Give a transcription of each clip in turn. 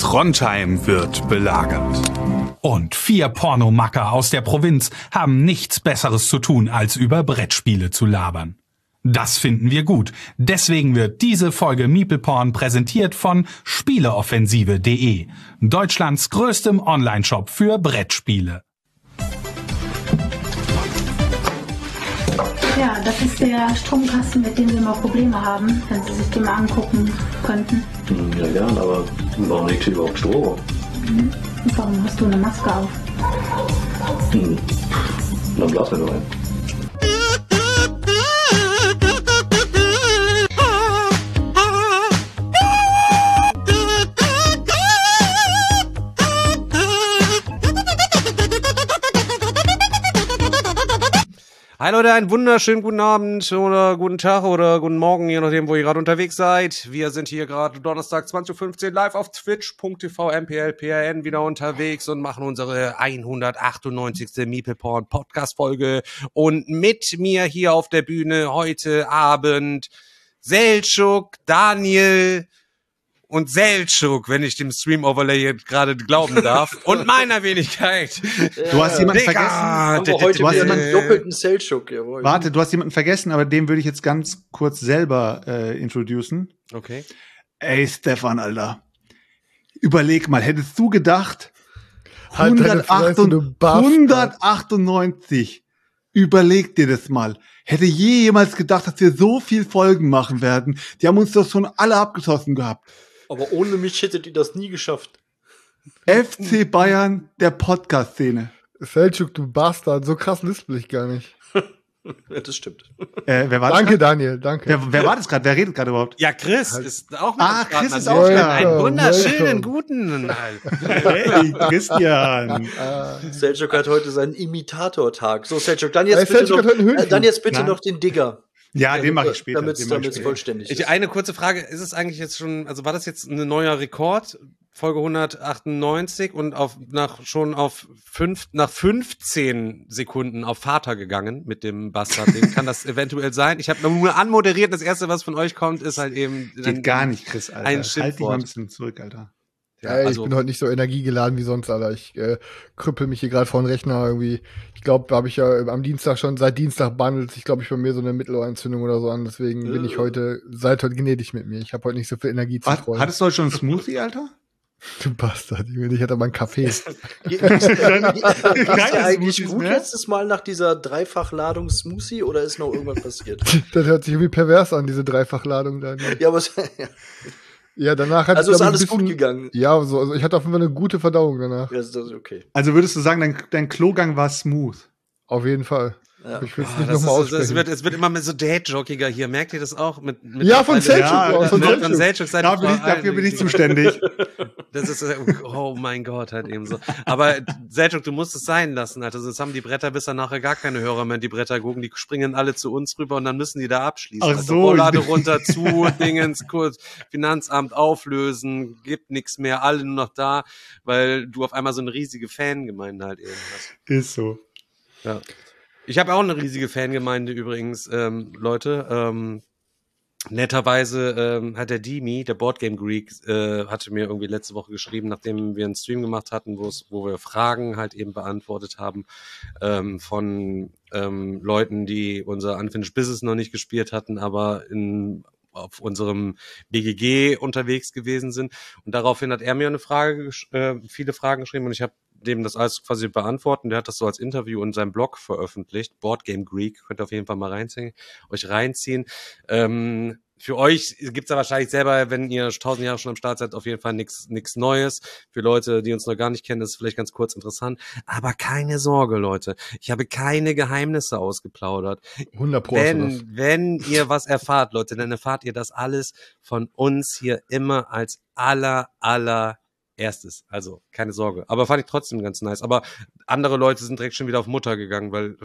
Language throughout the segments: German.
Trondheim wird belagert. Und 4 Pornomacker aus der Provinz haben nichts Besseres zu tun, als über Brettspiele zu labern. Das finden wir gut. Deswegen wird diese Folge MeeplePorn präsentiert von Spieleoffensive.de, Deutschlands größtem Onlineshop für Brettspiele. Ja, das ist der Stromkasten, mit dem Sie immer Probleme haben, wenn Sie sich den mal angucken könnten. Ja, gern, aber warum liegt hier überhaupt Strom? Und warum hast du eine Maske auf? Dann blasen wir nur ein. Hi Leute, einen wunderschönen guten Abend oder guten Tag oder guten Morgen, je nachdem, wo ihr gerade unterwegs seid. Wir sind hier gerade Donnerstag 20.15 Uhr live auf twitch.tv MPLPRN wieder unterwegs und machen unsere 198. MeeplePorn Podcast-Folge. Und mit mir hier auf der Bühne heute Abend Selçuk, Daniel und Selçuk, wenn ich dem Stream-Overlay jetzt gerade glauben darf, und meiner Wenigkeit. Du hast jemanden vergessen. Haben wir heute wieder einen doppelten Selçuk. Jawohl. Warte, du hast jemanden vergessen, aber den würde ich jetzt ganz kurz selber introducen. Okay. Ey, Stefan, Alter. Überleg mal, hättest du gedacht, Halt deine Fresse, du Bastard. 198. Überleg dir das mal. Hätte jemals gedacht, dass wir so viel Folgen machen werden. Die haben uns doch schon alle abgeschossen gehabt. Aber ohne mich hättet ihr das nie geschafft. FC Bayern der Podcast-Szene. Selçuk, du Bastard, so krass lispel ich gar nicht. Ja, das stimmt. Wer war das Danke, grad? Daniel, danke. Wer war das gerade? Wer redet gerade überhaupt? Ja, Chris ist auch mit uns Chris dran. ist auch da. Einen wunderschönen Welcome. guten. Hey, Christian. Selçuk hat heute seinen Imitator-Tag. So, Selçuk, dann jetzt Selçuk hat heute einen Höhenflug. dann jetzt bitte Nein. noch den Digger. Ja, den mache ich später. Damit den mach ich es später. vollständig ist. Eine kurze Frage, ist es eigentlich jetzt schon, also war das jetzt ein neuer Rekord? Folge 198 und nach 15 Sekunden auf Vater gegangen mit dem Bastard. Kann das eventuell sein? Ich habe nur anmoderiert, das erste, was von euch kommt, ist halt eben Geht gar nicht, Chris, Alter. ein Halt dich mal ein Schimpfwort. bisschen zurück, Alter. Ja, Ey, also, ich bin heute nicht so energiegeladen wie sonst, Alter. Ich krüppel mich hier gerade vor den Rechner irgendwie. Ich glaube, habe ich ja am Dienstag schon, seit Dienstag bandelt sich, glaube ich, bei mir so eine Mittelohrentzündung oder so an. Deswegen bin ich seit heute gnädig mit mir. Ich habe heute nicht so viel Energie zu freuen. Hattest du heute schon einen Smoothie, Alter? Du Bastard, ich hatte mal einen Kaffee. Geht ja eigentlich Smoothies gut mehr? letztes Mal nach dieser Dreifachladung Smoothie oder ist noch irgendwas passiert? Das hört sich irgendwie pervers an, diese Dreifachladung, Daniel. Ja, aber Ja, danach hat also ist glaub ich, alles ein bisschen, gut gegangen. Ja, so, also ich hatte auf jeden Fall eine gute Verdauung danach. Ja, das ist okay. Also würdest du sagen, dein Klogang war smooth? Auf jeden Fall. Ja. Ich will es Ah, nicht das nochmal ist, es aussprechen. wird immer mehr so Dad-Jockiger hier. Merkt ihr das auch? Mit Ja, von Selçuk. Ja, von Von Selçuk. Selçuk seid ihr Dafür bin ich zuständig. Das ist, oh mein Gott, halt eben so. Aber Selçuk, du musst es sein lassen, Alter. Sonst haben die Bretterwisser nachher gar keine Hörer mehr. Die Brettergucken, die springen alle zu uns rüber und dann müssen die da abschließen. Ach Also so. Vorlade runter zu, Dingens, kurz, Finanzamt auflösen, gibt nichts mehr, alle nur noch da, weil du auf einmal so eine riesige Fangemeinde halt eben hast. Ist so. Ja. Ich habe auch eine riesige Fangemeinde übrigens, Leute. Netterweise hat der Dimi, der Boardgame Greek, hatte mir irgendwie letzte Woche geschrieben, nachdem wir einen Stream gemacht hatten, wo wir Fragen halt eben beantwortet haben von Leuten, die unser Unfinished Business noch nicht gespielt hatten, aber auf unserem BGG unterwegs gewesen sind. Und daraufhin hat er mir viele Fragen geschrieben und ich habe dem das alles quasi beantworten. Der hat das so als Interview in seinem Blog veröffentlicht. Boardgame Greek, könnt ihr auf jeden Fall mal euch reinziehen. Für euch gibt's da wahrscheinlich selber, wenn ihr 1000 Jahre schon am Start seid, auf jeden Fall nichts Neues. Für Leute, die uns noch gar nicht kennen, das ist vielleicht ganz kurz interessant. Aber keine Sorge, Leute. Ich habe keine Geheimnisse ausgeplaudert. 100%. Wenn ihr was erfahrt, Leute, dann erfahrt ihr das alles von uns hier immer als erstes. Also, keine Sorge. Aber fand ich trotzdem ganz nice. Aber andere Leute sind direkt schon wieder auf Mutter gegangen, weil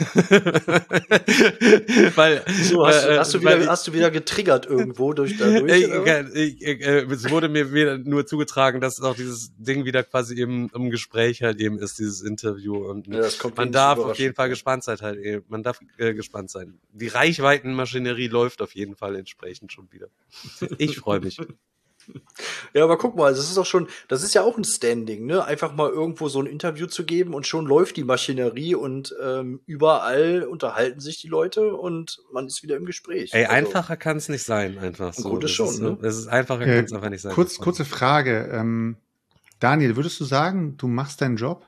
So, hast du wieder getriggert irgendwo dadurch? es wurde mir wieder nur zugetragen, dass auch dieses Ding wieder quasi im Gespräch halt eben ist, dieses Interview. Und Ja, das kommt man darf auf jeden Fall gespannt sein halt eben. Man darf gespannt sein. Die Reichweitenmaschinerie läuft auf jeden Fall entsprechend schon wieder. Ich freue mich. Ja, aber guck mal, das ist ja auch ein Standing, ne? Einfach mal irgendwo so ein Interview zu geben und schon läuft die Maschinerie und überall unterhalten sich die Leute und man ist wieder im Gespräch. Ey, einfacher kann es nicht sein, einfach so. Gut, ne? Das ist einfacher kann es einfach nicht sein. Kurze Frage. Daniel, würdest du sagen, du machst deinen Job?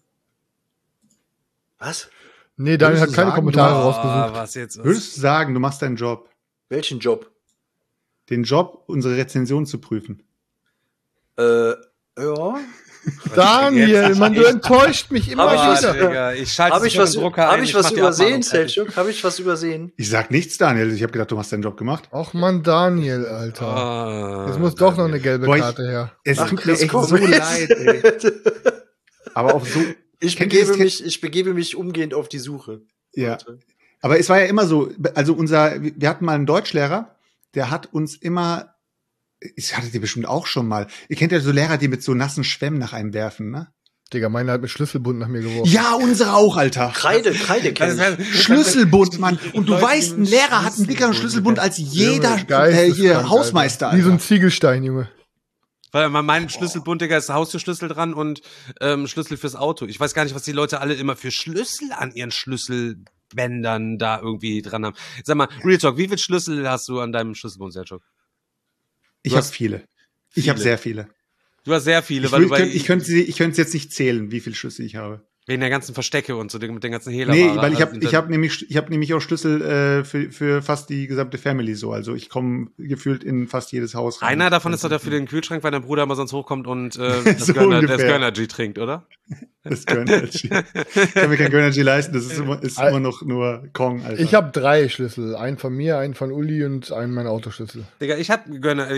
Was? Nee, Daniel hat keine Kommentare rausgesucht. Was jetzt? Würdest du sagen, du machst deinen Job? Welchen Job? Den Job, unsere Rezension zu prüfen. Ja. Daniel, Mann, du enttäuscht mich immer wieder. Digga, ich schalte den Drucker ein. Habe ich was übersehen, Selchuk? Habe ich was übersehen? Ich sag nichts, Daniel. Ich habe gedacht, du hast deinen Job gemacht. Och Mann, Daniel, Alter. Jetzt muss doch noch eine gelbe Karte her. Es tut mir echt so leid, ey. Aber auf so... Ich begebe mich umgehend auf die Suche. Ja. Aber es war ja immer so, also wir hatten mal einen Deutschlehrer, der hat uns immer, ich hatte die bestimmt auch schon mal, ihr kennt ja so Lehrer, die mit so nassen Schwämmen nach einem werfen, ne? Digga, meiner hat mit Schlüsselbund nach mir geworfen. Ja, unsere auch, Alter. Kreide kenn ich. Schlüsselbund, Mann. Und du weißt, ein Lehrer hat einen dickeren Schlüsselbund als jeder hier Hausmeister, Alter. Wie so ein Ziegelstein, Junge. Weil mein Schlüsselbund, Digga, ist Haustürschlüssel dran und Schlüssel fürs Auto. Ich weiß gar nicht, was die Leute alle immer für Schlüssel an ihren Schlüsselbändern da irgendwie dran haben. Sag mal, Real Talk, wie viele Schlüssel hast du an deinem Schlüsselbund, Selchuk? Ich habe viele. Ich habe sehr viele. Du hast sehr viele, ich könnte jetzt nicht zählen, wie viele Schlüssel ich habe. Wegen der ganzen Verstecke und so, mit den ganzen Hehler. Nee, weil ich hab nämlich auch Schlüssel für fast die gesamte Family so. Also ich komme gefühlt in fast jedes Haus rein. Einer davon ist doch für den Kühlschrank, weil dein Bruder immer sonst hochkommt und das so Gönnergy trinkt, oder? Das Gönnergy. Ich kann mir kein Gönnergy leisten, das ist immer noch nur Kong, Alter. Ich habe 3 Schlüssel. Einen von mir, einen von Uli und einen mein Autoschlüssel. Digga, ich hab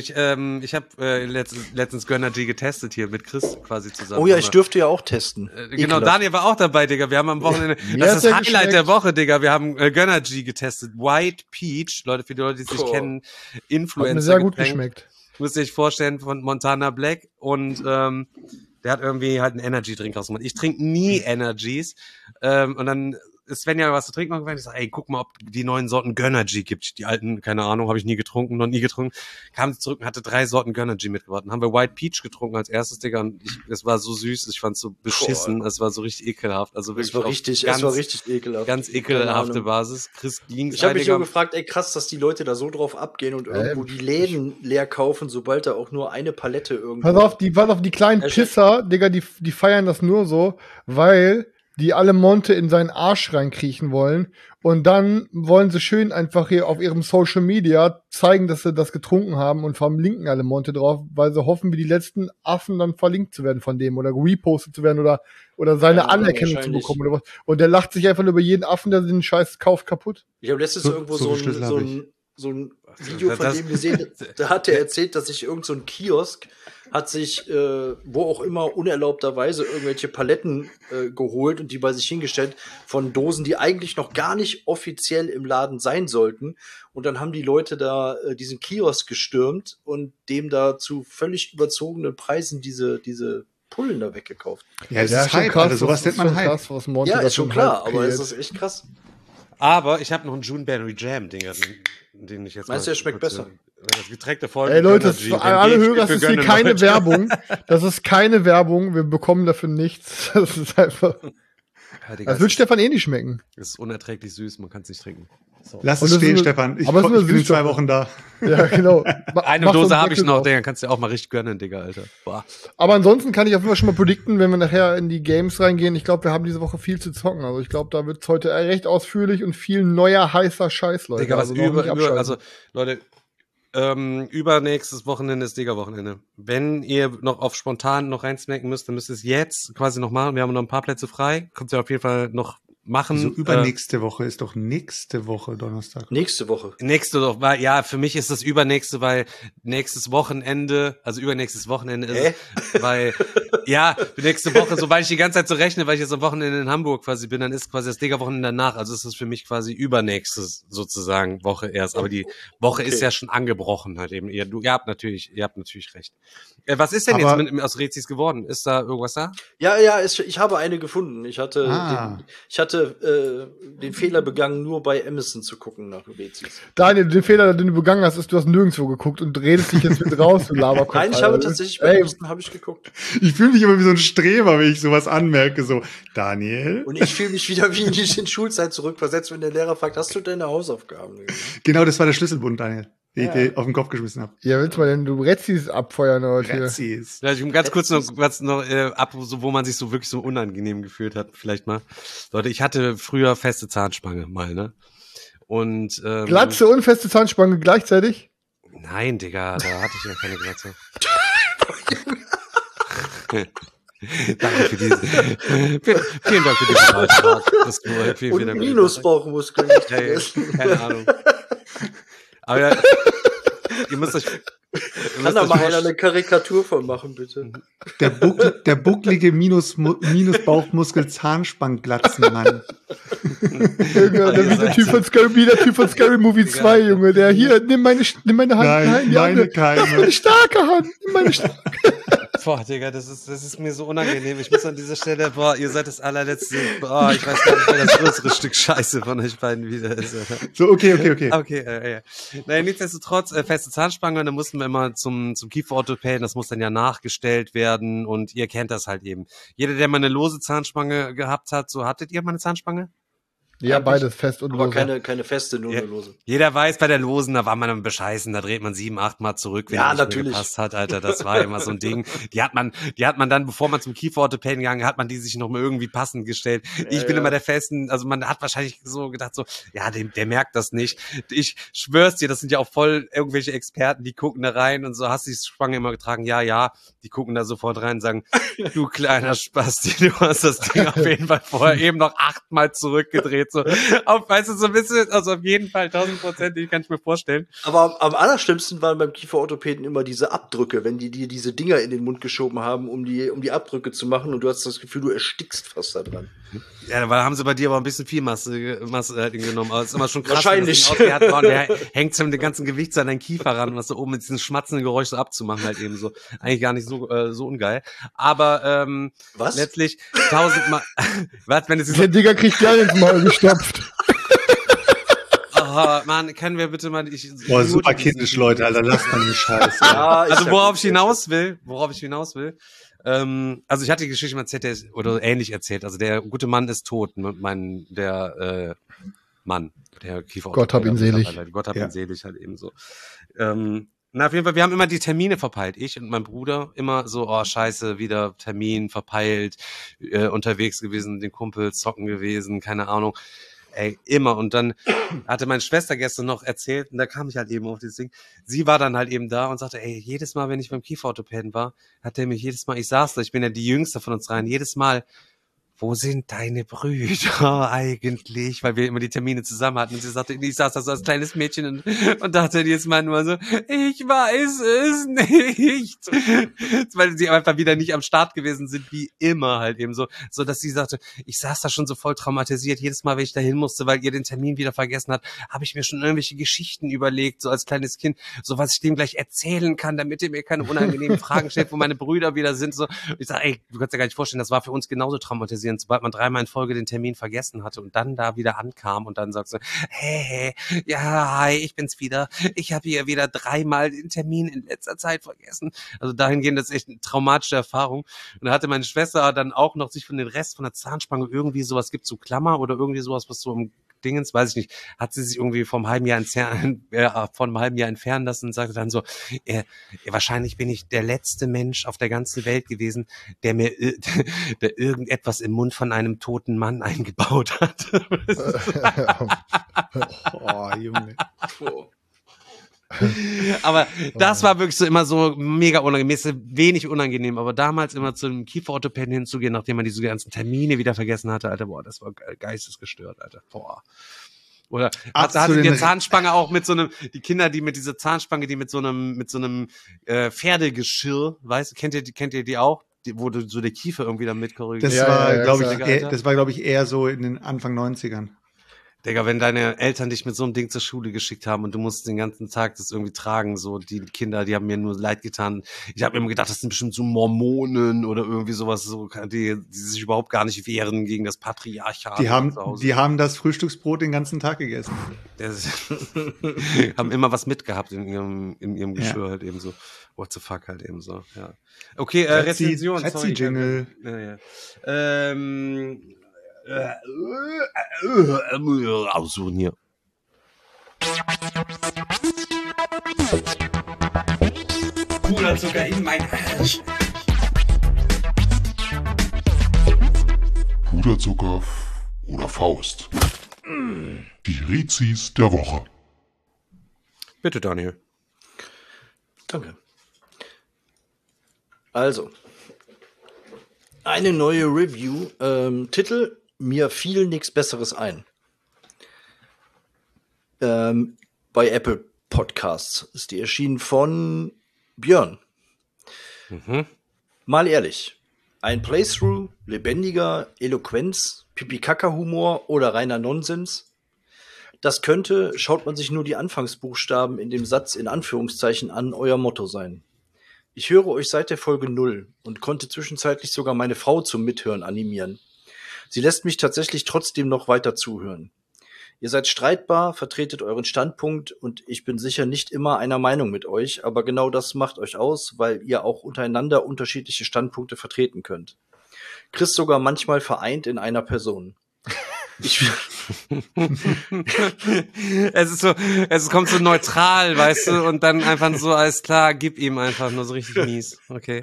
letztens Gönnergy getestet hier mit Chris quasi zusammen. Oh ja, ich dürfte ja auch testen. Genau, Daniel war auch dabei, Digga. Wir haben am Wochenende, das ist das Highlight der Woche, Digga. Wir haben Gönnergy getestet. White Peach, Leute, für die Leute, die sich kennen, Influencer. Hat mir sehr gut geschmeckt. Muss ich vorstellen, von Montana Black und der hat irgendwie halt einen Energy-Drink rausgemacht. Ich trinke nie Energies. Und dann ist Svenja was zu trinken und ich sage, ey, guck mal, ob die neuen Sorten Gönnergy gibt. Die alten, keine Ahnung, habe ich noch nie getrunken. Kam zurück und hatte 3 Sorten Gönnergy mitgebracht. Dann haben wir White Peach getrunken als erstes, Digga. Und es war so süß, ich fand es so beschissen. Es war so richtig ekelhaft. Also wirklich es war richtig ekelhaft. Ganz ekelhafte Basis. Chris ging. Ich habe mich nur gefragt, ey, krass, dass die Leute da so drauf abgehen und irgendwo die Läden leer kaufen, sobald da auch nur eine Palette irgendwo. Pass auf, die kleinen Pisser, Digga, die feiern das nur so, weil die alle Monte in seinen Arsch reinkriechen wollen und dann wollen sie schön einfach hier auf ihrem Social Media zeigen, dass sie das getrunken haben und verlinken alle Monte drauf, weil sie hoffen, wie die letzten Affen dann verlinkt zu werden von dem oder repostet zu werden oder seine Anerkennung zu bekommen oder was. Und der lacht sich einfach über jeden Affen, der den Scheiß kauft, kaputt. Ich habe letztens irgendwo so ein Video von dem gesehen, da hat er erzählt, dass sich irgend so ein Kiosk hat sich, wo auch immer, unerlaubterweise irgendwelche Paletten geholt und die bei sich hingestellt von Dosen, die eigentlich noch gar nicht offiziell im Laden sein sollten. Und dann haben die Leute da diesen Kiosk gestürmt und dem da zu völlig überzogenen Preisen diese Pullen da weggekauft. Ja, das ist Hype, also sowas nennt man Hype. Ja, ist schon klar, aber es ist echt krass. Aber ich habe noch einen Juneberry Jam, Dinger, den ich jetzt meinst du, der schmeckt besser? Das Getränk der Folge. Ey Leute, für alle Hörer, das ist hier keine Werbung. Das ist keine Werbung. Wir bekommen dafür nichts. Das ist einfach. Ja, Digga, das wird Stefan eh nicht schmecken. Das ist unerträglich süß, man kann es nicht trinken. So. Lass es stehen, Stefan. Ich bin in 2 Wochen da. Ja, genau. Eine Dose habe ich noch, Digga. Kannst du auch mal richtig gönnen, Digga, Alter. Boah. Aber ansonsten kann ich auf jeden Fall schon mal predikten, wenn wir nachher in die Games reingehen. Ich glaube, wir haben diese Woche viel zu zocken. Also ich glaube, da wird es heute recht ausführlich und viel neuer, heißer Scheiß, Leute. Digga, was also Leute, übernächstes Wochenende ist Digga-Wochenende. Wenn ihr noch auf spontan noch reinsnacken müsst, dann müsst ihr es jetzt quasi noch machen. Wir haben noch ein paar Plätze frei. Könnt ihr auf jeden Fall noch machen. Also übernächste Woche ist doch nächste Woche Donnerstag. Nächste Woche. Nächste Woche, ja, für mich ist das übernächste, weil nächstes Wochenende, also übernächstes Wochenende ist, weil, ja, nächste Woche, sobald ich die ganze Zeit so rechne, weil ich jetzt am Wochenende in Hamburg quasi bin, dann ist quasi das Digga-Wochenende danach, also ist das für mich quasi übernächstes sozusagen Woche erst, aber die Woche ist ja schon angebrochen halt eben. Ihr habt natürlich recht. Was ist denn aber jetzt aus Rezis geworden? Ist da irgendwas da? Ja, ich habe eine gefunden. Ich hatte heute den Fehler begangen, nur bei Amazon zu gucken nach Rezis. Daniel, den Fehler, den du begangen hast, ist, du hast nirgendwo geguckt und redest dich jetzt mit raus, du Laberkopf. Nein, ich habe tatsächlich bei Amazon geguckt. Ich fühle mich immer wie so ein Streber, wenn ich sowas anmerke, so, Daniel. Und ich fühle mich wieder wie in Schulzeit zurückversetzt, wenn der Lehrer fragt, hast du deine Hausaufgaben gemacht? Genau, das war der Schlüsselbund, Daniel. Den ich dir auf den Kopf geschmissen habe. Ja, willst du mal denn du Rezis abfeuern heute? Rezis. Ja, ich will ganz kurz noch ab, so, wo man sich so wirklich so unangenehm gefühlt hat, vielleicht mal. Leute, ich hatte früher feste Zahnspange mal, ne? Und Glatze und feste Zahnspange gleichzeitig? Nein, Digga, da hatte ich ja keine Glatze. Danke für diese. Vielen Dank für diesen Beitrag. Und Minusbauchmuskeln. Keine Ahnung. Aber ja, ihr müsst euch. Kann da mal einer eine Karikatur von machen, bitte? Der bucklige Minus-Bauchmuskel-Zahnspangglatzenmann. Wie der Typ von Scary Movie 2, Junge. Der hier, nimm meine Hand. Nein, meine Keime. Nimm meine starke Hand. Nimm meine starke. Boah, Digga, das ist mir so unangenehm. Ich muss an dieser Stelle, ihr seid das allerletzte, ich weiß gar nicht, wer das größere Stück Scheiße von euch beiden wieder ist. So, okay. Okay. Naja, nichtsdestotrotz, feste Zahnspange, dann mussten wir immer zum Kieferorthopäden, das muss dann ja nachgestellt werden und ihr kennt das halt eben. Jeder, der mal eine lose Zahnspange gehabt hat, so hattet ihr mal eine Zahnspange? Ja, beides fest und aber lose. keine feste, nur eine lose. Jeder weiß, bei der losen, da war man am Bescheißen, da dreht man 7-8 Mal zurück, wenn ja, es nicht mehr gepasst hat, Alter, das war immer so ein Ding. Die hat man dann, bevor man zum Kieferorthopäden gegangen, hat man die sich noch mal irgendwie passend gestellt. Ich bin immer der festen, also man hat wahrscheinlich so gedacht, so, ja, der merkt das nicht. Ich schwör's dir, das sind ja auch voll irgendwelche Experten, die gucken da rein und so, hast du die Spange immer getragen? Ja, die gucken da sofort rein und sagen, du kleiner Spasti, du hast das Ding auf jeden Fall vorher eben noch 8 Mal zurückgedreht, so, weißt du, so ein bisschen, also auf jeden Fall 1000%, kann ich mir vorstellen. Aber am allerschlimmsten waren beim Kieferorthopäden immer diese Abdrücke, wenn die dir diese Dinger in den Mund geschoben haben, um die Abdrücke zu machen und du hast das Gefühl, du erstickst fast da dran. Ja, da haben sie bei dir aber ein bisschen viel Masse genommen, aber es ist immer schon krass. Wahrscheinlich. Der hängt so mit dem ganzen Gewicht an deinen Kiefer ran, was so oben mit diesem schmatzenden Geräusch so abzumachen halt eben so. Eigentlich gar nicht so ungeil. Aber was? Letztlich 1000-mal. Was, wenn es der Digger kriegt gleich ins Maul gestopft. Oh, Mann, können wir bitte mal... Boah, super kindisch, Leute, Alter, lasst mal den Scheiß. Ja, also worauf ich hinaus will, also ich hatte die Geschichte mal erzählt, oder ähnlich erzählt, also der gute Mann ist tot, Mann, der Kiefer. Gott hab ihn selig. Gott hab ihn selig, halt eben so. Na, auf jeden Fall, wir haben immer die Termine verpeilt. Ich und mein Bruder immer so, oh scheiße, wieder Termin verpeilt, unterwegs gewesen, den Kumpel zocken gewesen, keine Ahnung. Ey, immer. Und dann hatte meine Schwester gestern noch erzählt, und da kam ich halt eben auf dieses Ding. Sie war dann halt eben da und sagte, ey, jedes Mal, wenn ich beim Kieferorthopäden war, hat der mich jedes Mal, ich saß da, ich bin ja die Jüngste von uns rein, jedes Mal, wo sind deine Brüder eigentlich? Weil wir immer die Termine zusammen hatten. Und sie sagte, ich saß da so als kleines Mädchen und dachte jedes Mal nur so, ich weiß es nicht. Weil sie einfach wieder nicht am Start gewesen sind, wie immer halt eben so. So, dass sie sagte, ich saß da schon so voll traumatisiert. Jedes Mal, wenn ich da hin musste, weil ihr den Termin wieder vergessen habt, habe ich mir schon irgendwelche Geschichten überlegt, so als kleines Kind, so was ich dem gleich erzählen kann, damit er mir keine unangenehmen Fragen stellt, wo meine Brüder wieder sind. So, ich sag, ey, du kannst dir gar nicht vorstellen, das war für uns genauso traumatisierend, sobald man 3-mal in Folge den Termin vergessen hatte und dann da wieder ankam und dann sagst du, hey, ja, hi, ich bin's wieder. Ich habe hier wieder 3-mal den Termin in letzter Zeit vergessen. Also dahingehend, das ist echt eine traumatische Erfahrung. Und da hatte meine Schwester dann auch noch sich von den Rest von der Zahnspange irgendwie sowas, gibt so Klammer oder irgendwie sowas, was so im Dingens, weiß ich nicht, hat sie sich irgendwie vom halben Jahr entfernen lassen und sagte dann so, wahrscheinlich bin ich der letzte Mensch auf der ganzen Welt gewesen, der irgendetwas im Mund von einem toten Mann eingebaut hat. Oh, Junge. Aber das war wirklich so immer so mega unangenehm, ist wenig unangenehm, aber damals immer zu einem Kieferorthopäden hinzugehen, nachdem man diese ganzen Termine wieder vergessen hatte, Alter, boah, das war geistesgestört, Alter, boah. Oder hatte die Zahnspange auch mit so einem, die Kinder, die mit dieser Zahnspange, die mit so einem Pferdegeschirr, weißt du, kennt ihr die auch? Wo du so der Kiefer irgendwie damit korrigiert. Das war, glaube ich, eher so in den Anfang 90ern. Digga, wenn deine Eltern dich mit so einem Ding zur Schule geschickt haben und du musst den ganzen Tag das irgendwie tragen, so die Kinder, die haben mir nur leid getan. Ich habe immer gedacht, das sind bestimmt so Mormonen oder irgendwie sowas, so die sich überhaupt gar nicht wehren gegen das Patriarchat. Die haben das Frühstücksbrot den ganzen Tag gegessen. Haben immer was mitgehabt in ihrem Geschirr halt eben so. What the fuck halt eben so, ja. Okay, Rezension. Jingle. Aussuchen hier. Puderzucker in mein Arsch. Puderzucker oder Faust. Die Rezis der Woche. Bitte, Daniel. Danke. Also, eine neue Review. Titel: Mir fiel nichts Besseres ein. Bei Apple Podcasts ist die erschienen von Björn. Mal ehrlich, ein Playthrough lebendiger Eloquenz, Pipi-Kaka-Humor oder reiner Nonsens? Das könnte, schaut man sich nur die Anfangsbuchstaben in dem Satz in Anführungszeichen an, euer Motto sein. Ich höre euch seit der Folge 0 und konnte zwischenzeitlich sogar meine Frau zum Mithören animieren. Sie lässt mich tatsächlich trotzdem noch weiter zuhören. Ihr seid streitbar, vertretet euren Standpunkt und ich bin sicher nicht immer einer Meinung mit euch, aber genau das macht euch aus, weil ihr auch untereinander unterschiedliche Standpunkte vertreten könnt. Chris sogar manchmal vereint in einer Person. Es kommt so neutral, weißt du, und dann einfach so, alles klar, gib ihm einfach nur so richtig mies. Okay.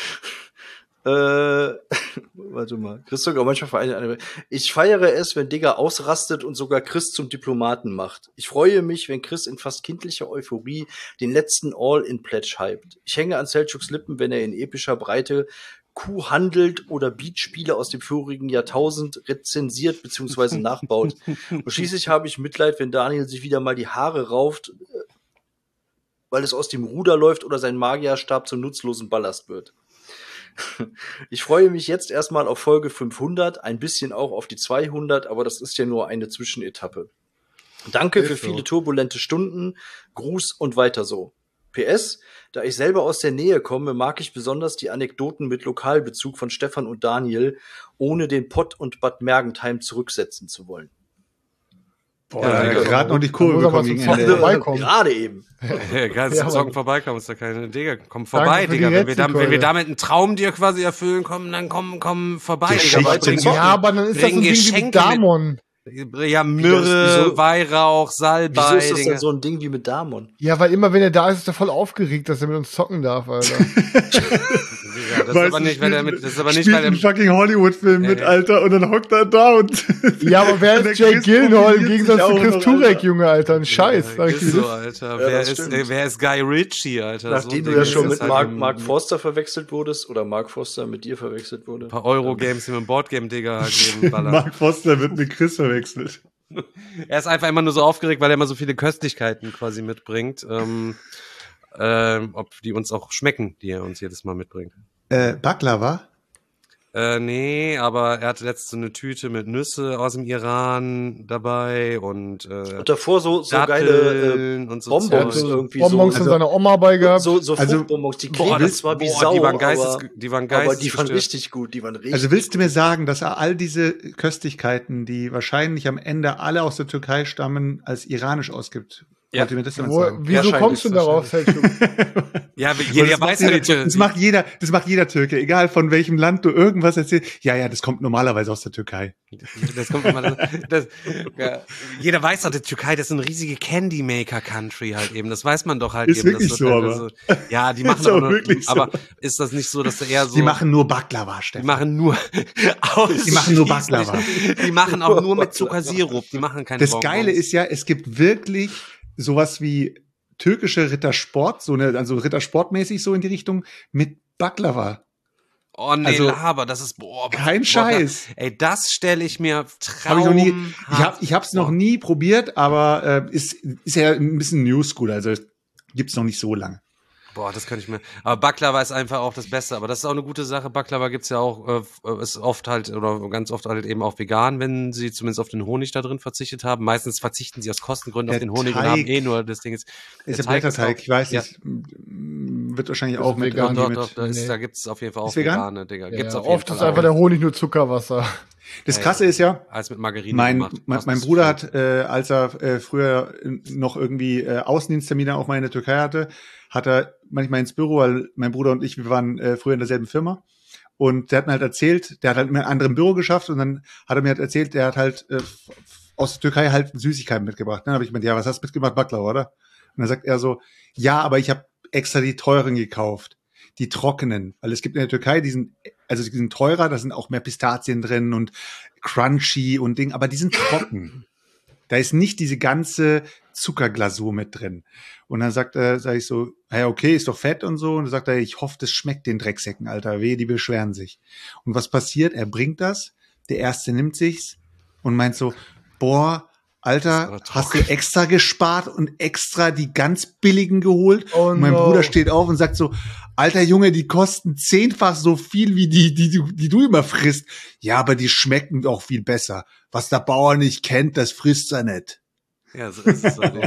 Warte mal. Chris sogar manchmal vereint. Ich feiere es, wenn Digga ausrastet und sogar Chris zum Diplomaten macht. Ich freue mich, wenn Chris in fast kindlicher Euphorie den letzten All-in-Pledge hypt. Ich hänge an Selçuks Lippen, wenn er in epischer Breite Kuh handelt oder Beatspiele aus dem vorigen Jahrtausend rezensiert bzw. nachbaut. Und schließlich habe ich Mitleid, wenn Daniel sich wieder mal die Haare rauft, weil es aus dem Ruder läuft oder sein Magierstab zum nutzlosen Ballast wird. Ich freue mich jetzt erstmal auf Folge 500, ein bisschen auch auf die 200, aber das ist ja nur eine Zwischenetappe. Danke für viele turbulente Stunden, Gruß und weiter so. PS, da ich selber aus der Nähe komme, mag ich besonders die Anekdoten mit Lokalbezug von Stefan und Daniel, ohne den Pott und Bad Mergentheim zurücksetzen zu wollen. Boah, gerade noch die Kurve bekommen gegen Ende. Gerade eben. Gerade zum Zocken vorbeikommen, ist da keine Digga. Komm vorbei, Digga. Wenn wir damit einen Traum dir quasi erfüllen kommen, dann komm vorbei, Digga. Ja, aber dann ist das so ein Ding wie mit Damon. Ja, Myrrhe, Weihrauch, Salbei. Wieso ist das denn so ein Ding wie mit Damon? Ja, weil immer, wenn er da ist, ist er voll aufgeregt, dass er mit uns zocken darf, Alter. Ja, das ist aber nicht, weil er mit, das ist aber nicht, weil er einen fucking Hollywood-Film mit, Alter, und dann hockt er da und. Ja, aber wer ist Jake Gyllenhaal im Gegensatz zu Chris Turek, Junge, Alter? Ein Scheiß, ja, sag ich dir. So, Alter. Ja, wer ist Guy Ritchie, Alter? Nachdem du ja schon mit Mark Forster verwechselt wurdest, oder Mark Forster mit dir verwechselt wurde. Ein paar Eurogames, die mit dem Boardgame, Digga, halt eben ballern. Mark Forster wird mit Chris verwechselt. Er ist einfach immer nur so aufgeregt, weil er immer so viele Köstlichkeiten quasi mitbringt. Ob die uns auch schmecken, die er uns jedes Mal mitbringt. Baklava? Nee, aber er hatte letztens so eine Tüte mit Nüsse aus dem Iran dabei und davor so geile und so Bonbons irgendwie Bonbons von seiner Oma bei gehabt. So Fruchtbonbons, die kleben zwar wie Sau, die waren aber die waren richtig gut, Also willst du mir sagen, dass er all diese Köstlichkeiten, die wahrscheinlich am Ende alle aus der Türkei stammen, als iranisch ausgibt? Ja. Mir das sagen? Wieso kommst du darauf, Selçuk? Ja, jeder weiß ja nicht. Das macht jeder Türke, egal von welchem Land du irgendwas erzählst. Ja, das kommt normalerweise aus der Türkei. Das kommt immer, ja. Jeder weiß doch, die Türkei, das ist eine riesige Candy-Maker-Country halt eben. Das weiß man doch halt ist eben. Wirklich das so, halt aber. So, ja, die machen auch nur, aber ist das nicht so, dass da eher so. Die machen nur Baklava, Stefan. Die machen nur Baklava. Die machen auch nur mit Zuckersirup. Die machen keine Das Geile ist ja, es gibt wirklich sowas wie türkische Rittersport, also Rittersportmäßig so in die Richtung, mit Baklava. Oh nee, also, Laber, das ist, kein Scheiß. Ey, das stelle ich mir Hab ich noch nie, ich hab's noch nie probiert, aber ist ja ein bisschen New School, also gibt's noch nicht so lange. Boah, das kann ich mir. Aber Baklava ist einfach auch das Beste. Aber das ist auch eine gute Sache. Baklava gibt's ja auch, ist oft halt, oder ganz oft halt eben auch vegan, wenn sie zumindest auf den Honig da drin verzichtet haben. Meistens verzichten sie aus Kostengründen auf den Honig und haben nur das Ding ist. Ist der Blätterteig, ich weiß nicht. Wird wahrscheinlich auch mit vegan. Doch, da gibt's auf jeden Fall auch vegane, Digga. Gibt's auf jeden oft Fall ist einfach der Honig nur Zuckerwasser. Das Krasse ist ja, als mit Margarine mein Bruder hat, als er früher noch irgendwie Außendiensttermine auch mal in der Türkei hatte, hat er manchmal ins Büro, weil mein Bruder und ich, wir waren früher in derselben Firma. Und der hat mir halt erzählt, der hat halt in einem anderen Büro geschafft und dann hat er mir halt erzählt, der hat halt aus der Türkei halt Süßigkeiten mitgebracht. Dann habe ich gemeint, ja, was hast du mitgebracht? Baklava, oder? Und dann sagt er so, ja, aber ich habe extra die teuren gekauft. Die trockenen. Weil es gibt in der Türkei die sind teurer, da sind auch mehr Pistazien drin und crunchy und Ding, aber die sind trocken. Da ist nicht diese ganze Zuckerglasur mit drin. Und dann sag ich so, ja, okay, ist doch fett und so. Und dann sagt er, ich hoffe, das schmeckt den Drecksäcken, Alter. Wehe, die beschweren sich. Und was passiert? Er bringt das, der Erste nimmt sich's und meint so, boah, Alter, hast du extra gespart und extra die ganz billigen geholt? Oh, und mein Bruder steht auf und sagt so, Alter Junge, die kosten 10-fach so viel wie die du immer frisst. Ja, aber die schmecken auch viel besser. Was der Bauer nicht kennt, das frisst er nicht. Ja, so ist es halt.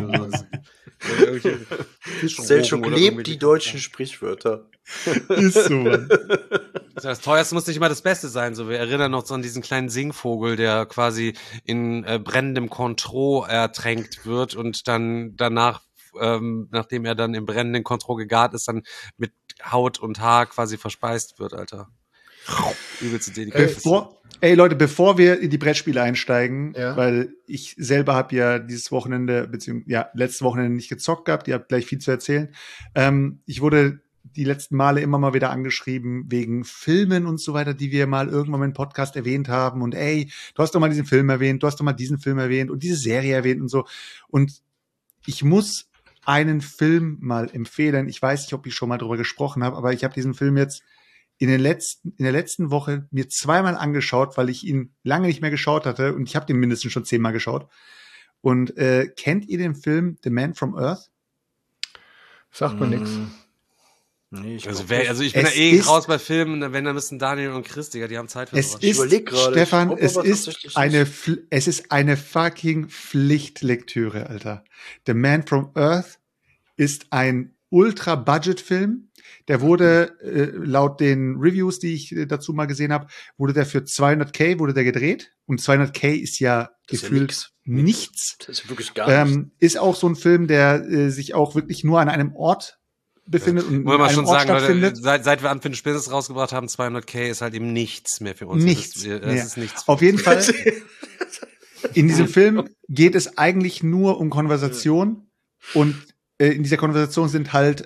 Selchuk lebt die deutschen Sprichwörter. Ist so, Mann. Das teuerste muss nicht immer das Beste sein. So, wir erinnern uns an diesen kleinen Singvogel, der quasi in brennendem Cointreau ertränkt wird und dann danach, nachdem er dann im brennenden Cointreau gegart ist, dann mit Haut und Haar quasi verspeist wird, Alter. Übelste Delikatesse. Ey Leute, bevor wir in die Brettspiele einsteigen, weil ich selber habe ja dieses Wochenende, letztes Wochenende nicht gezockt gehabt, ihr habt gleich viel zu erzählen. Ich wurde die letzten Male immer mal wieder angeschrieben wegen Filmen und so weiter, die wir mal irgendwann im Podcast erwähnt haben. Und ey, du hast doch mal diesen Film erwähnt, du hast doch mal diesen Film erwähnt und diese Serie erwähnt und so. Und ich muss einen Film mal empfehlen. Ich weiß nicht, ob ich schon mal drüber gesprochen habe, aber ich habe diesen Film jetzt in der letzten Woche mir zweimal angeschaut, weil ich ihn lange nicht mehr geschaut hatte und ich habe den mindestens schon 10-mal geschaut. Und kennt ihr den Film The Man from Earth? Sagt mir nix. Nee, ich bin da eh raus bei Filmen, wenn da müssen Daniel und Chris, Digga, die haben Zeit für sowas. Es ist, Stefan, es ist eine fucking Pflichtlektüre, Alter. The Man from Earth ist ein Ultra-Budget-Film. Der wurde, laut den Reviews, die ich dazu mal gesehen habe, wurde der für 200.000 wurde der gedreht. Und 200.000 ist ja gefühlt nichts. Das ist wirklich gar nichts. Ist auch so ein Film, der sich auch wirklich nur an einem Ort befindet und wollen wir schon sagen, Leute, seit wir Unfinished Business rausgebracht haben, 200.000 ist halt eben nichts mehr für uns. Nichts. Das ist nichts. Auf jeden Fall, in diesem Film geht es eigentlich nur um Konversation und in dieser Konversation sind halt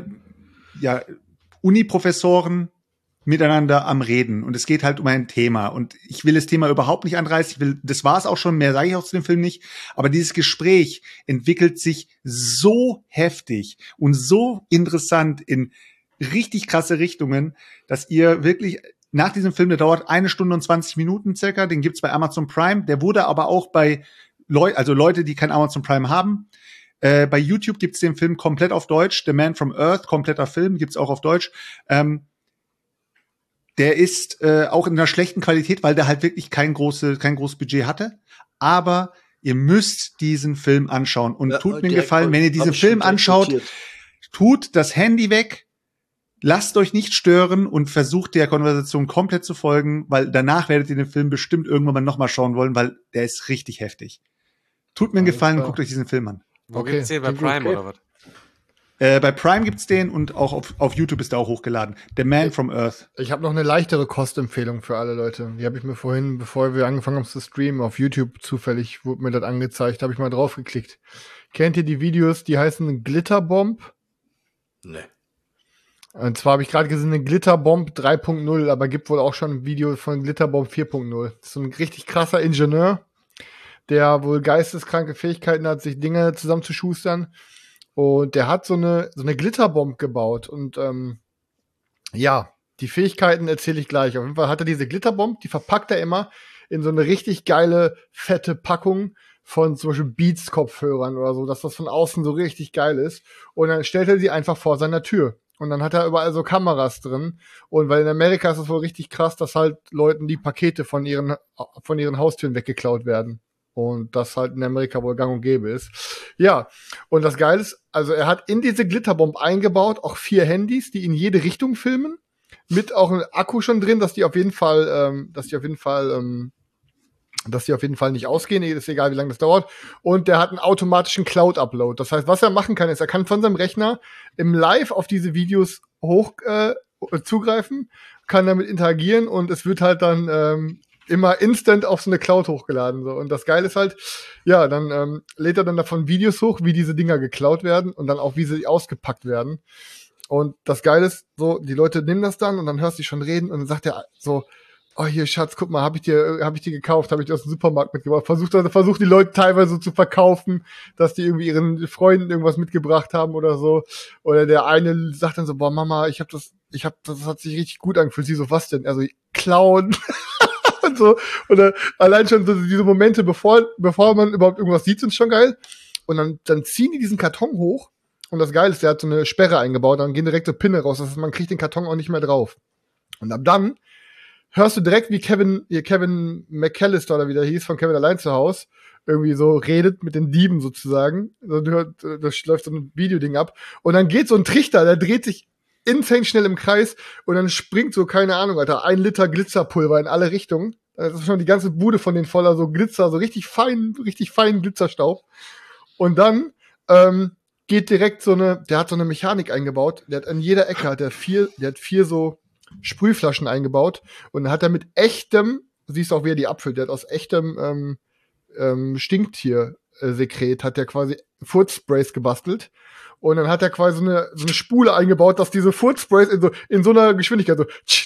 Uni-Professoren miteinander am Reden und es geht halt um ein Thema und ich will das Thema überhaupt nicht anreißen, das war es auch schon, mehr sage ich auch zu dem Film nicht, aber dieses Gespräch entwickelt sich so heftig und so interessant in richtig krasse Richtungen, dass ihr wirklich nach diesem Film, der dauert 1 Stunde und 20 Minuten circa, den gibt's bei Amazon Prime, der wurde aber auch bei Leute, die kein Amazon Prime haben, bei YouTube gibt's den Film komplett auf Deutsch, The Man from Earth, kompletter Film, gibt's auch auf Deutsch. Der ist auch in einer schlechten Qualität, weil der halt wirklich kein großes Budget hatte. Aber ihr müsst diesen Film anschauen. Und tut mir einen Gefallen, wenn ihr diesen Film anschaut, tut das Handy weg, lasst euch nicht stören und versucht der Konversation komplett zu folgen, weil danach werdet ihr den Film bestimmt irgendwann mal nochmal schauen wollen, weil der ist richtig heftig. Tut mir einen Gefallen und guckt euch diesen Film an. Wo gibt's den? Bei Prime oder was? Bei Prime gibt's den und auch auf YouTube ist der auch hochgeladen. The Man from Earth. Ich habe noch eine leichtere Kostempfehlung für alle Leute. Die habe ich mir vorhin, bevor wir angefangen haben zu streamen, auf YouTube zufällig, wurde mir das angezeigt, habe ich mal drauf geklickt. Kennt ihr die Videos, die heißen Glitterbomb? Nee. Und zwar habe ich gerade gesehen, eine Glitterbomb 3.0, aber gibt wohl auch schon ein Video von Glitterbomb 4.0. Das ist so ein richtig krasser Ingenieur, der wohl geisteskranke Fähigkeiten hat, sich Dinge zusammenzuschustern. Und der hat so eine Glitterbomb gebaut. Und die Fähigkeiten erzähle ich gleich. Auf jeden Fall hat er diese Glitterbomb, die verpackt er immer in so eine richtig geile, fette Packung von zum Beispiel Beats-Kopfhörern oder so, dass das von außen so richtig geil ist. Und dann stellt er sie einfach vor seiner Tür. Und dann hat er überall so Kameras drin. Und weil in Amerika ist es wohl richtig krass, dass halt Leuten die Pakete von ihren Haustüren weggeklaut werden. Und das halt in Amerika wohl gang und gäbe ist. Ja, und das Geile ist, also er hat in diese Glitterbomb eingebaut auch 4 Handys, die in jede Richtung filmen. Mit auch einem Akku schon drin, dass die auf jeden Fall nicht ausgehen, ist egal, wie lange das dauert. Und der hat einen automatischen Cloud-Upload. Das heißt, was er machen kann, ist, er kann von seinem Rechner im Live auf diese Videos zugreifen, kann damit interagieren und es wird halt dann immer instant auf so eine Cloud hochgeladen. So. Und das Geile ist halt, ja, dann lädt er dann davon Videos hoch, wie diese Dinger geklaut werden und dann auch, wie sie ausgepackt werden. Und das Geile ist, so, die Leute nehmen das dann und dann hörst du dich schon reden und dann sagt er so, oh, hier, Schatz, guck mal, hab ich dir gekauft, hab ich dir aus dem Supermarkt mitgebracht. Versucht die Leute teilweise so zu verkaufen, dass die irgendwie ihren Freunden irgendwas mitgebracht haben oder so. Oder der eine sagt dann so, boah, Mama, das hat sich richtig gut angefühlt. Sie so, was denn? Also, klauen. Und so. Oder allein schon so diese Momente, bevor man überhaupt irgendwas sieht, sind schon geil. Und dann ziehen die diesen Karton hoch. Und das Geile ist, der hat so eine Sperre eingebaut, dann gehen direkt so Pinne raus. Das heißt, man kriegt den Karton auch nicht mehr drauf. Und ab dann hörst du direkt, wie Kevin McAllister oder wie der hieß, von Kevin allein zu Haus, irgendwie so redet mit den Dieben sozusagen. Das läuft so ein Videoding ab. Und dann geht so ein Trichter, der dreht sich insane schnell im Kreis und dann springt so, keine Ahnung, Alter, 1 Liter Glitzerpulver in alle Richtungen. Das ist schon die ganze Bude von denen voller so Glitzer, so richtig fein Glitzerstaub. Und dann geht direkt der hat so eine Mechanik eingebaut, der hat an jeder Ecke, der hat 4 so Sprühflaschen eingebaut und dann hat er mit echtem, du siehst auch, wie er die abfüllt, der hat aus echtem Stinktiersekret, hat der quasi Furzsprays gebastelt und dann hat er quasi so eine Spule eingebaut, dass diese Furzsprays in so einer Geschwindigkeit so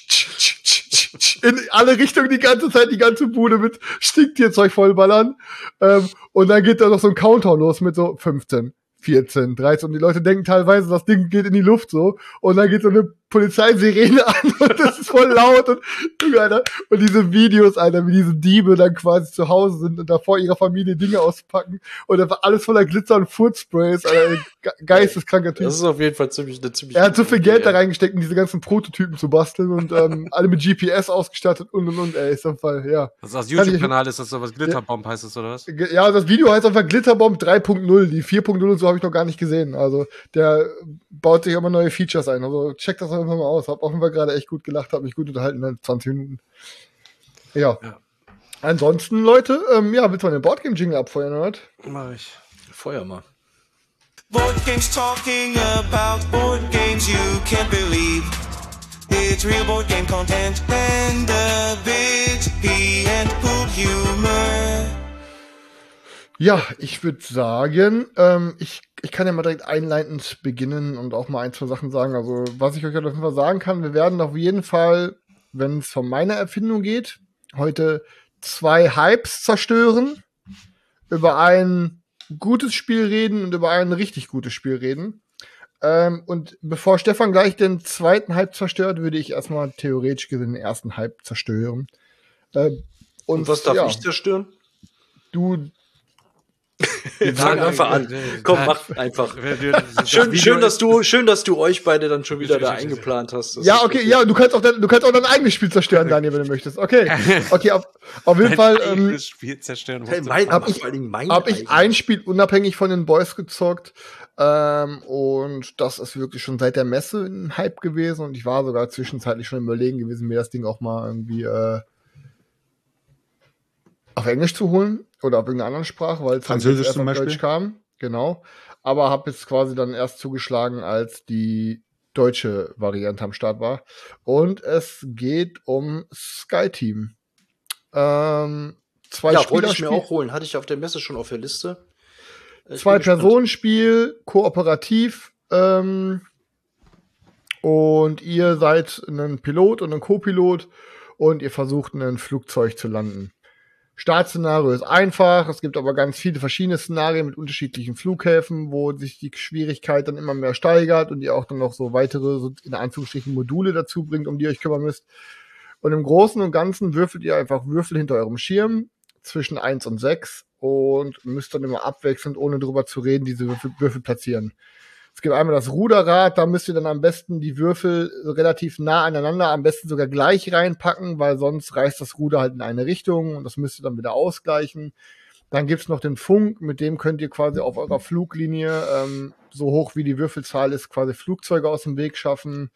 in alle Richtungen die ganze Zeit, die ganze Bude mit Stinktierzeug vollballern und dann geht da noch so ein Countdown los mit so 15, 14, 13 und die Leute denken teilweise, das Ding geht in die Luft so und dann geht so eine Polizeisirene an und das ist voll laut und diese Videos, Alter, wie diese Diebe dann quasi zu Hause sind und da vor ihrer Familie Dinge auspacken und einfach alles voller Glitzer und Footsprays, Alter, geisteskranker Typ. Das ist auf jeden Fall ziemlich. Er hat so viel Geld da reingesteckt, um diese ganzen Prototypen zu basteln und alle mit GPS ausgestattet und, ey, ist auf jeden Fall, ja. Das ist das YouTube-Kanal, ist das so was, Glitterbomb heißt das, oder was? Ja, das Video heißt einfach Glitterbomb 3.0, die 4.0 und so habe ich noch gar nicht gesehen, also der baut sich immer neue Features ein, also check das einfach mal aus. Hab auf jeden Fall gerade echt gut gelacht, hab mich gut unterhalten in 20 Minuten. Ja. Ansonsten, Leute, willst du mal den Boardgame-Jingle abfeuern, oder? Mach ich. Feuer mal. Board games talking about board games you can't believe. It's real board game content and a bit pee and poop humor. Ja, ich würde sagen, ich kann ja mal direkt einleitend beginnen und auch mal 1, 2 Sachen sagen. Also, was ich euch auf jeden Fall sagen kann, wir werden auf jeden Fall, wenn es von meiner Erfindung geht, heute 2 Hypes zerstören, über ein gutes Spiel reden und über ein richtig gutes Spiel reden. Und bevor Stefan gleich den zweiten Hype zerstört, würde ich erstmal theoretisch gesehen den ersten Hype zerstören. Und was darf ich zerstören? Du Fang einfach an. Komm, mach einfach. Schön, dass du euch beide dann schon wieder da eingeplant hast. Ja, okay, ja, du kannst auch dein eigenes Spiel zerstören, Daniel, wenn du möchtest. Okay, auf jeden Fall. Eigenes Spiel zerstören. Hab ich ein Spiel unabhängig von den Boys gezockt. Und das ist wirklich schon seit der Messe ein Hype gewesen. Und ich war sogar zwischenzeitlich schon im Überlegen gewesen, mir das Ding auch mal irgendwie auf Englisch zu holen oder auf irgendeiner anderen Sprache, weil es Französisch erst zum auf Beispiel? Deutsch kam. Genau. Aber habe jetzt quasi dann erst zugeschlagen, als die deutsche Variante am Start war. Und es geht um Sky Team. 2 wollte ich mir auch holen. Hatte ich auf der Messe schon auf der Liste. 2-Personen-Spiel, kooperativ. Und ihr seid ein Pilot und ein Co-Pilot und ihr versucht, ein Flugzeug zu landen. Startszenario ist einfach, es gibt aber ganz viele verschiedene Szenarien mit unterschiedlichen Flughäfen, wo sich die Schwierigkeit dann immer mehr steigert und ihr auch dann noch so weitere, so in Anführungsstrichen, Module dazu bringt, um die ihr euch kümmern müsst. Und im Großen und Ganzen würfelt ihr einfach Würfel hinter eurem Schirm, zwischen 1 und 6 und müsst dann immer abwechselnd, ohne drüber zu reden, diese Würfel platzieren. Es gibt einmal das Ruderrad, da müsst ihr dann am besten die Würfel relativ nah aneinander, am besten sogar gleich reinpacken, weil sonst reißt das Ruder halt in eine Richtung und das müsst ihr dann wieder ausgleichen. Dann gibt's noch den Funk, mit dem könnt ihr quasi auf eurer Fluglinie, so hoch wie die Würfelzahl ist, quasi Flugzeuge aus dem Weg schaffen.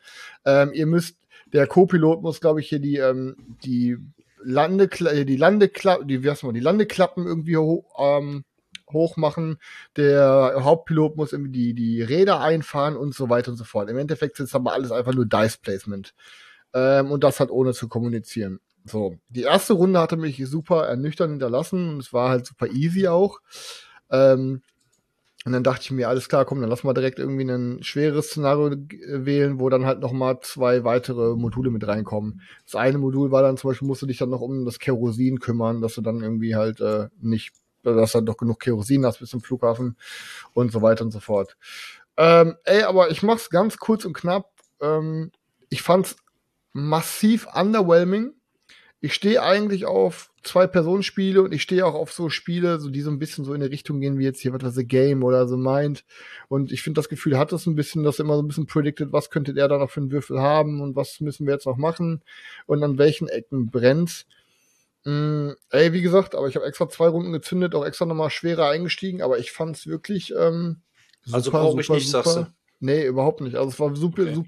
Der Co-Pilot muss, glaube ich, hier die Landeklappen irgendwie hoch machen. Der Hauptpilot muss irgendwie die Räder einfahren und so weiter und so fort. Im Endeffekt ist aber alles einfach nur Dice Placement. Und das halt ohne zu kommunizieren. So, die erste Runde hatte mich super ernüchternd hinterlassen und es war halt super easy auch. Und dann dachte ich mir, alles klar, komm, dann lass mal direkt irgendwie ein schweres Szenario wählen, wo dann halt noch mal 2 weitere Module mit reinkommen. Das eine Modul war dann zum Beispiel, musst du dich dann noch um das Kerosin kümmern, dass du dann irgendwie halt dass du doch genug Kerosin hast bis zum Flughafen und so weiter und so fort. Aber ich mach's ganz kurz und knapp. Ich fand's massiv underwhelming. Ich stehe eigentlich auf 2-Personen-Spiele und ich stehe auch auf so Spiele, so die so ein bisschen so in eine Richtung gehen, wie jetzt hier, was weiß ich, Game oder so Mind. Und ich finde, das Gefühl hat es ein bisschen, dass immer so ein bisschen predicted, was könnte der da noch für einen Würfel haben und was müssen wir jetzt noch machen und an welchen Ecken brennt's. Wie gesagt, aber ich habe extra 2 Runden gezündet, auch extra nochmal schwerer eingestiegen, aber ich fand's wirklich super, also brauche ich nicht, sagst du? Nee, überhaupt nicht. Also es war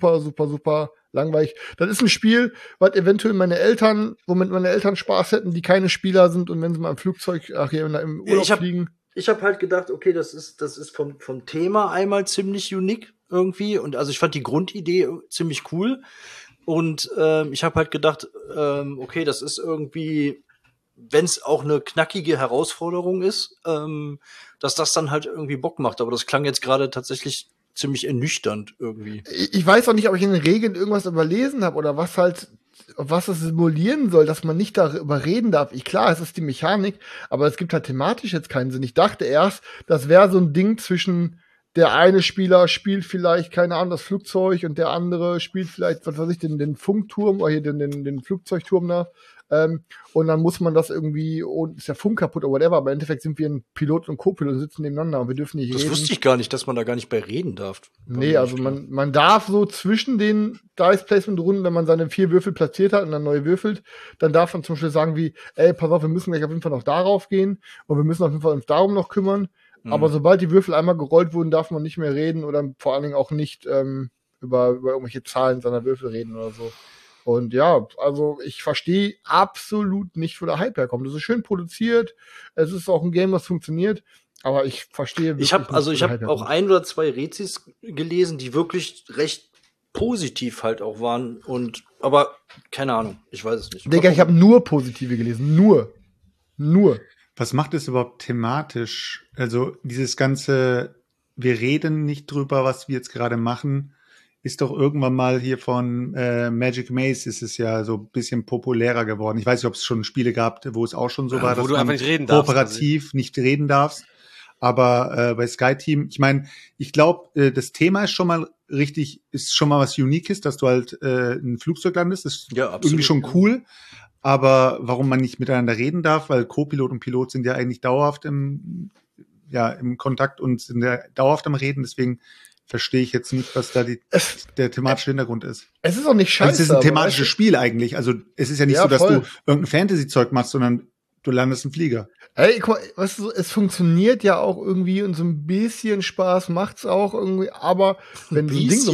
super langweilig. Das ist ein Spiel, was eventuell womit meine Eltern Spaß hätten, die keine Spieler sind und wenn sie mal im Flugzeug, im Urlaub fliegen. Ich habe halt gedacht, okay, das ist vom Thema einmal ziemlich unique irgendwie und also ich fand die Grundidee ziemlich cool und ich habe halt gedacht, okay, das ist irgendwie, wenn es auch eine knackige Herausforderung ist, dass das dann halt irgendwie Bock macht. Aber das klang jetzt gerade tatsächlich ziemlich ernüchternd irgendwie. Ich weiß auch nicht, ob ich in den Regeln irgendwas überlesen habe oder was das simulieren soll, dass man nicht darüber reden darf. Klar, es ist die Mechanik, aber es gibt halt thematisch jetzt keinen Sinn. Ich dachte erst, das wäre so ein Ding zwischen der eine Spieler spielt vielleicht, keine Ahnung, das Flugzeug und der andere spielt vielleicht, was weiß ich, den Funkturm oder hier den Flugzeugturm da. Und dann muss man das irgendwie, ist der Funk kaputt oder whatever, aber im Endeffekt sind wir ein Pilot und Co-Pilot und sitzen nebeneinander und wir dürfen nicht reden. Das wusste ich gar nicht, dass man da gar nicht bei reden darf. Nee, also man darf so zwischen den Dice-Placement-Runden, wenn man seine 4 Würfel platziert hat und dann neu würfelt, dann darf man zum Beispiel sagen wie, pass auf, wir müssen gleich auf jeden Fall noch darauf gehen und wir müssen auf jeden Fall uns darum noch kümmern. Aber sobald die Würfel einmal gerollt wurden, darf man nicht mehr reden oder vor allen Dingen auch nicht über irgendwelche Zahlen seiner Würfel reden oder so. Und ja, also ich verstehe absolut nicht, wo der Hype herkommt. Das ist schön produziert, es ist auch ein Game, das funktioniert, aber ich verstehe wirklich nicht. Ich habe auch 1 oder 2 Rezis gelesen, die wirklich recht positiv halt auch waren aber keine Ahnung, ich weiß es nicht. Digga, ich habe nur positive gelesen, nur. Was macht es überhaupt thematisch? Also dieses ganze, wir reden nicht drüber, was wir jetzt gerade machen, ist doch irgendwann mal hier von Magic Maze ist es ja so ein bisschen populärer geworden. Ich weiß nicht, ob es schon Spiele gab, wo es auch schon so war, dass du man einfach nicht reden darfst, kooperativ nicht reden darfst. Aber bei SkyTeam, ich meine, ich glaube, das Thema ist schon mal was Uniques, dass du halt ein Flugzeug landest. Das ist ja irgendwie schon cool. Aber warum man nicht miteinander reden darf, weil Co-Pilot und Pilot sind ja eigentlich dauerhaft im Kontakt und sind ja dauerhaft am Reden. Deswegen verstehe ich jetzt nicht, was da der thematische Hintergrund ist. Es ist auch nicht scheiße. Also es ist ein thematisches Spiel eigentlich. Also es ist ja nicht so, dass voll. du irgendein Fantasy-Zeug machst, sondern du landest einen Flieger. Hey, guck mal, weißt du, es funktioniert ja auch irgendwie und so ein bisschen Spaß macht's auch irgendwie, aber wenn so ein Ding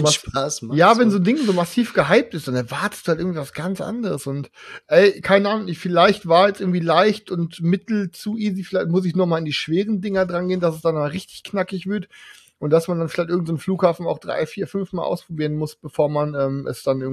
so ein Ding so massiv gehypt ist, dann erwartest du halt irgendwas ganz anderes und keine Ahnung, vielleicht war jetzt irgendwie leicht und mittel zu easy, vielleicht muss ich noch mal in die schweren Dinger dran gehen, dass es dann mal richtig knackig wird. Und dass man dann vielleicht irgendeinen Flughafen auch 3, 4, 5 Mal ausprobieren muss, bevor man es dann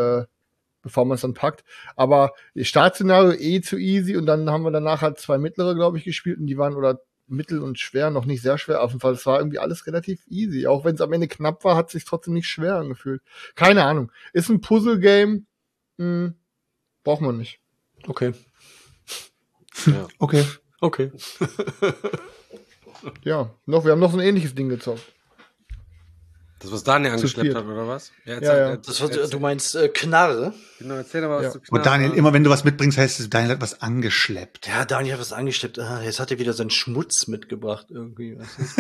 packt. Aber das Startszenario zu easy und dann haben wir danach halt 2 mittlere, glaube ich, gespielt und die waren oder mittel und schwer, noch nicht sehr schwer. Auf jeden Fall, es war irgendwie alles relativ easy. Auch wenn es am Ende knapp war, hat es sich trotzdem nicht schwer angefühlt. Keine Ahnung. Ist ein Puzzle-Game. Braucht man nicht. Okay. Ja. Okay. Ja, wir haben noch so ein ähnliches Ding gezockt. Das, was Daniel angeschleppt hat, oder was? Ja. Du meinst Knarre? Genau, erzähl doch mal, was du Und Daniel, immer wenn du was mitbringst, heißt es, Daniel hat was angeschleppt. Ja, Daniel hat was angeschleppt. Jetzt hat er wieder seinen Schmutz mitgebracht irgendwie.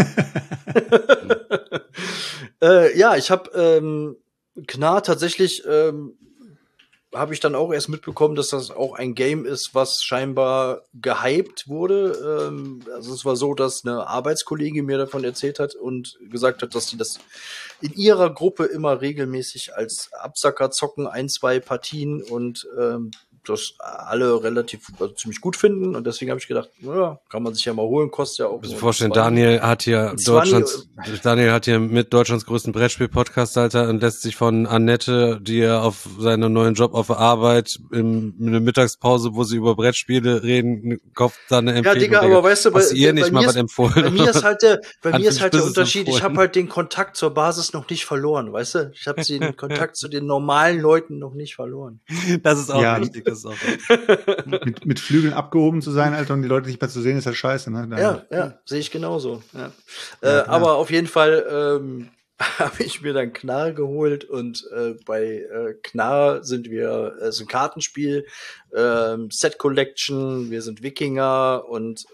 Ja, ich habe Knarr tatsächlich habe ich dann auch erst mitbekommen, dass das auch ein Game ist, was scheinbar gehypt wurde. Also es war so, dass eine Arbeitskollegin mir davon erzählt hat und gesagt hat, dass die das in ihrer Gruppe immer regelmäßig als Absacker zocken, 1-2 Partien und das alle relativ ziemlich gut finden. Und deswegen habe ich gedacht, naja, kann man sich ja mal holen, kostet ja auch. Ich muss vorstellen, Daniel hat hier mit Deutschlands größten Brettspiel-Podcast, Alter, und lässt sich von Annette, die er auf seinen neuen Job auf der Arbeit in einer Mittagspause, wo sie über Brettspiele reden, kauft dann eine Empfehlung. Ja, Digga, aber weißt du, hast ihr nicht mal was empfohlen? Bei mir ist halt der Unterschied, ich habe halt den Kontakt zur Basis noch nicht verloren, weißt du? Ich habe den Kontakt zu den normalen Leuten noch nicht verloren. Das ist auch wichtig. mit Flügeln abgehoben zu sein, Alter, und die Leute nicht mehr zu sehen, ist halt scheiße, ne? Ja, sehe ich genauso. Ja. Aber auf jeden Fall habe ich mir dann Knarr geholt und bei Knarr sind wir, es ist ein Kartenspiel, Set Collection, wir sind Wikinger und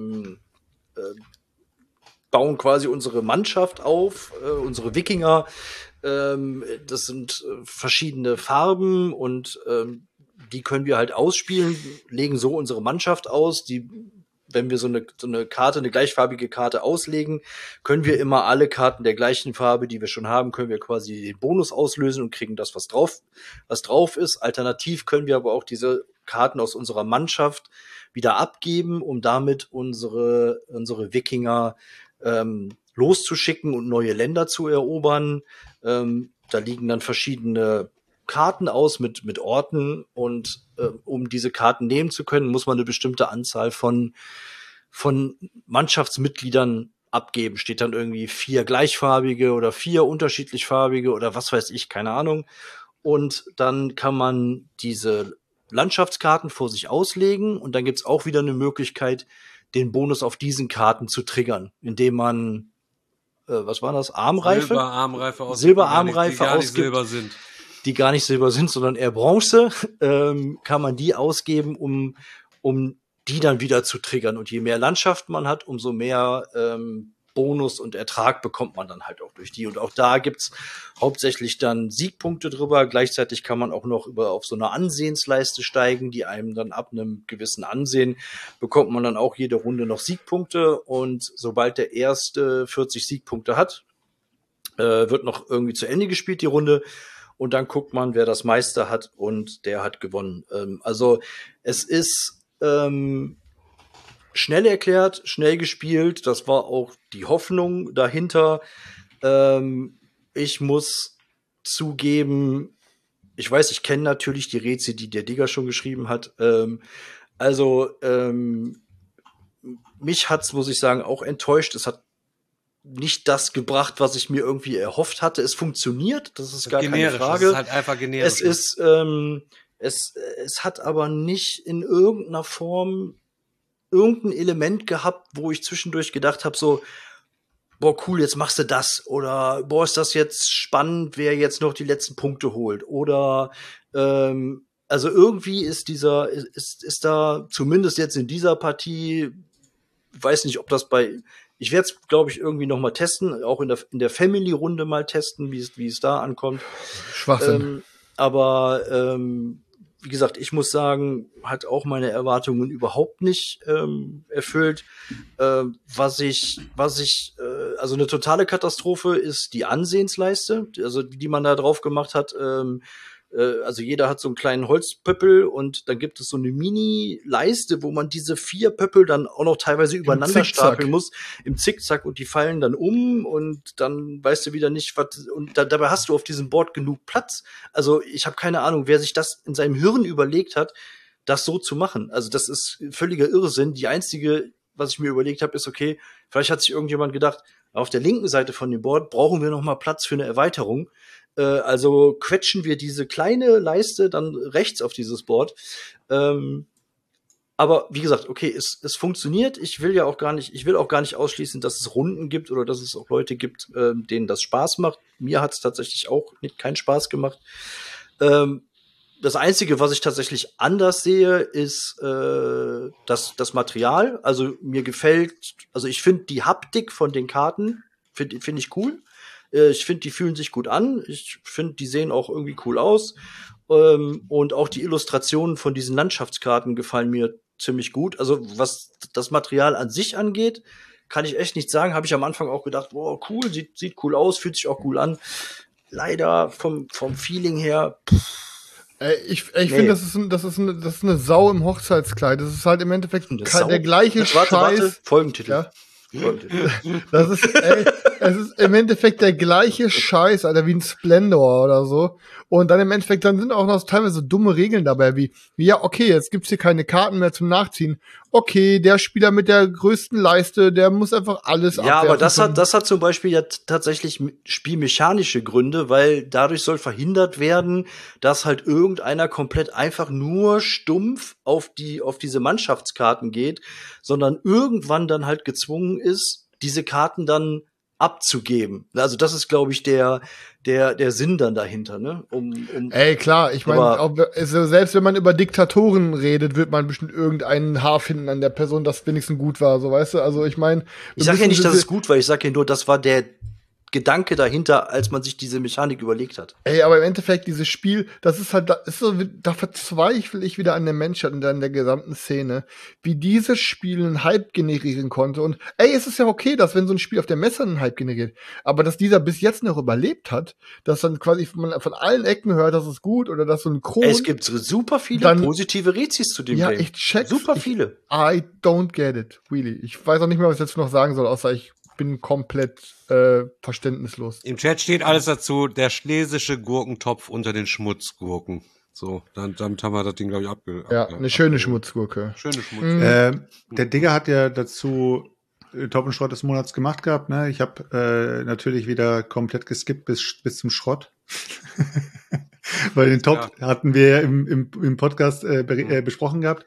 bauen quasi unsere Mannschaft auf, unsere Wikinger. Das sind verschiedene Farben und die können wir halt ausspielen, legen so unsere Mannschaft aus. Wenn wir so eine Karte, eine gleichfarbige Karte auslegen, können wir immer alle Karten der gleichen Farbe, die wir schon haben, können wir quasi den Bonus auslösen und kriegen das, was drauf ist. Alternativ können wir aber auch diese Karten aus unserer Mannschaft wieder abgeben, um damit unsere Wikinger loszuschicken und neue Länder zu erobern. Da liegen dann verschiedene Karten aus mit Orten und um diese Karten nehmen zu können, muss man eine bestimmte Anzahl von Mannschaftsmitgliedern abgeben. Steht dann irgendwie 4 gleichfarbige oder 4 unterschiedlich farbige oder was weiß ich, keine Ahnung. Und dann kann man diese Landschaftskarten vor sich auslegen und dann gibt's auch wieder eine Möglichkeit, den Bonus auf diesen Karten zu triggern, indem man was war das? Silberarmreife ausgibt, die gar nicht Silber sind, sondern eher Bronze, kann man die ausgeben, um die dann wieder zu triggern. Und je mehr Landschaft man hat, umso mehr Bonus und Ertrag bekommt man dann halt auch durch die. Und auch da gibt's hauptsächlich dann Siegpunkte drüber. Gleichzeitig kann man auch noch auf so eine Ansehensleiste steigen, die einem dann ab einem gewissen Ansehen bekommt man dann auch jede Runde noch Siegpunkte. Und sobald der erste 40 Siegpunkte hat, wird noch irgendwie zu Ende gespielt, die Runde. Und dann guckt man, wer das meiste hat und der hat gewonnen. Also es ist schnell erklärt, schnell gespielt. Das war auch die Hoffnung dahinter. Ich muss zugeben, ich weiß, ich kenne natürlich die Rätsel, die der Digger schon geschrieben hat. Mich hat's, muss ich sagen, auch enttäuscht. Es hat nicht das gebracht, was ich mir irgendwie erhofft hatte. Es funktioniert, das ist gar keine Frage. Es ist halt einfach generisch. Es hat aber nicht in irgendeiner Form irgendein Element gehabt, wo ich zwischendurch gedacht habe, so, boah, cool, jetzt machst du das. Oder, boah, ist das jetzt spannend, wer jetzt noch die letzten Punkte holt. Oder, also irgendwie ist da, zumindest jetzt in dieser Partie, weiß nicht, ob das ich werde es, glaube ich, irgendwie noch mal testen, auch in der Family-Runde mal testen, wie es da ankommt. Schwachsinn. Aber wie gesagt, ich muss sagen, hat auch meine Erwartungen überhaupt nicht erfüllt. Also eine totale Katastrophe ist die Ansehensleiste, also die man da drauf gemacht hat. Also jeder hat so einen kleinen Holzpöppel und dann gibt es so eine Mini-Leiste, wo man diese 4 Pöppel dann auch noch teilweise übereinander stapeln muss, im Zickzack, und die fallen dann um und dann weißt du wieder nicht, was, und dabei hast du auf diesem Board genug Platz. Also ich habe keine Ahnung, wer sich das in seinem Hirn überlegt hat, das so zu machen. Also das ist völliger Irrsinn. Die einzige, was ich mir überlegt habe, ist, okay, vielleicht hat sich irgendjemand gedacht, auf der linken Seite von dem Board brauchen wir noch mal Platz für eine Erweiterung. Also quetschen wir diese kleine Leiste dann rechts auf dieses Board. Aber Aber wie gesagt, okay, es funktioniert. Ich will auch gar nicht ausschließen, dass es Runden gibt oder dass es auch Leute gibt, denen das Spaß macht. Mir hat es tatsächlich auch keinen Spaß gemacht. Das Einzige, was ich tatsächlich anders sehe, ist das Material. Also mir gefällt, also ich finde die Haptik von den Karten, finde ich cool. Ich finde, die fühlen sich gut an. Ich finde, die sehen auch irgendwie cool aus. Und auch die Illustrationen von diesen Landschaftskarten gefallen mir ziemlich gut. Also was das Material an sich angeht, kann ich echt nicht sagen. Habe ich am Anfang auch gedacht, boah, cool, sieht cool aus, fühlt sich auch cool an. Leider vom Feeling her. Ich finde, das ist eine Sau im Hochzeitskleid. Das ist halt im Endeffekt der gleiche Scheiß. Warte, Folgentitel. Ja? Es ist im Endeffekt der gleiche Scheiß, Alter, wie ein Splendor oder so. Und dann im Endeffekt, dann sind auch noch teilweise dumme Regeln dabei, wie, ja, okay, jetzt gibt's hier keine Karten mehr zum Nachziehen. Okay, der Spieler mit der größten Leiste, der muss einfach alles abwerfen. Ja, aber das hat zum Beispiel ja tatsächlich spielmechanische Gründe, weil dadurch soll verhindert werden, dass halt irgendeiner komplett einfach nur stumpf auf diese Mannschaftskarten geht, sondern irgendwann dann halt gezwungen ist, diese Karten dann abzugeben. Also das ist, glaube ich, der Sinn dann dahinter, ne? Ey, klar, ich meine, also selbst wenn man über Diktatoren redet, wird man bestimmt irgendeinen Haar finden an der Person, das wenigstens gut war, so, weißt du? Also ich meine, ich sag ja nicht, dass es gut war, ich sag ja nur, das war der Gedanke dahinter, als man sich diese Mechanik überlegt hat. Ey, aber im Endeffekt, dieses Spiel, das ist halt, da verzweifle ich wieder an der Menschheit und an der gesamten Szene, wie dieses Spiel einen Hype generieren konnte. Und ey, es ist ja okay, dass wenn so ein Spiel auf der Messe einen Hype generiert, aber dass dieser bis jetzt noch überlebt hat, dass dann quasi man von allen Ecken hört, dass es gut oder dass so ein Kron. Es gibt super viele positive Rezis zu dem Game. Ja, ich check's. Super viele. I don't get it, really. Ich weiß auch nicht mehr, was ich jetzt noch sagen soll, außer ich bin komplett verständnislos. Im Chat steht alles dazu, der schlesische Gurkentopf unter den Schmutzgurken. So, damit haben wir das Ding, glaube ich, Ja, eine schöne Schmutzgurke. Schöne Schmutzgurke. Der Digger hat ja dazu Top und Schrott des Monats gemacht gehabt. Ne? Ich habe natürlich wieder komplett geskippt bis zum Schrott. Weil den Top hatten wir im Podcast besprochen gehabt.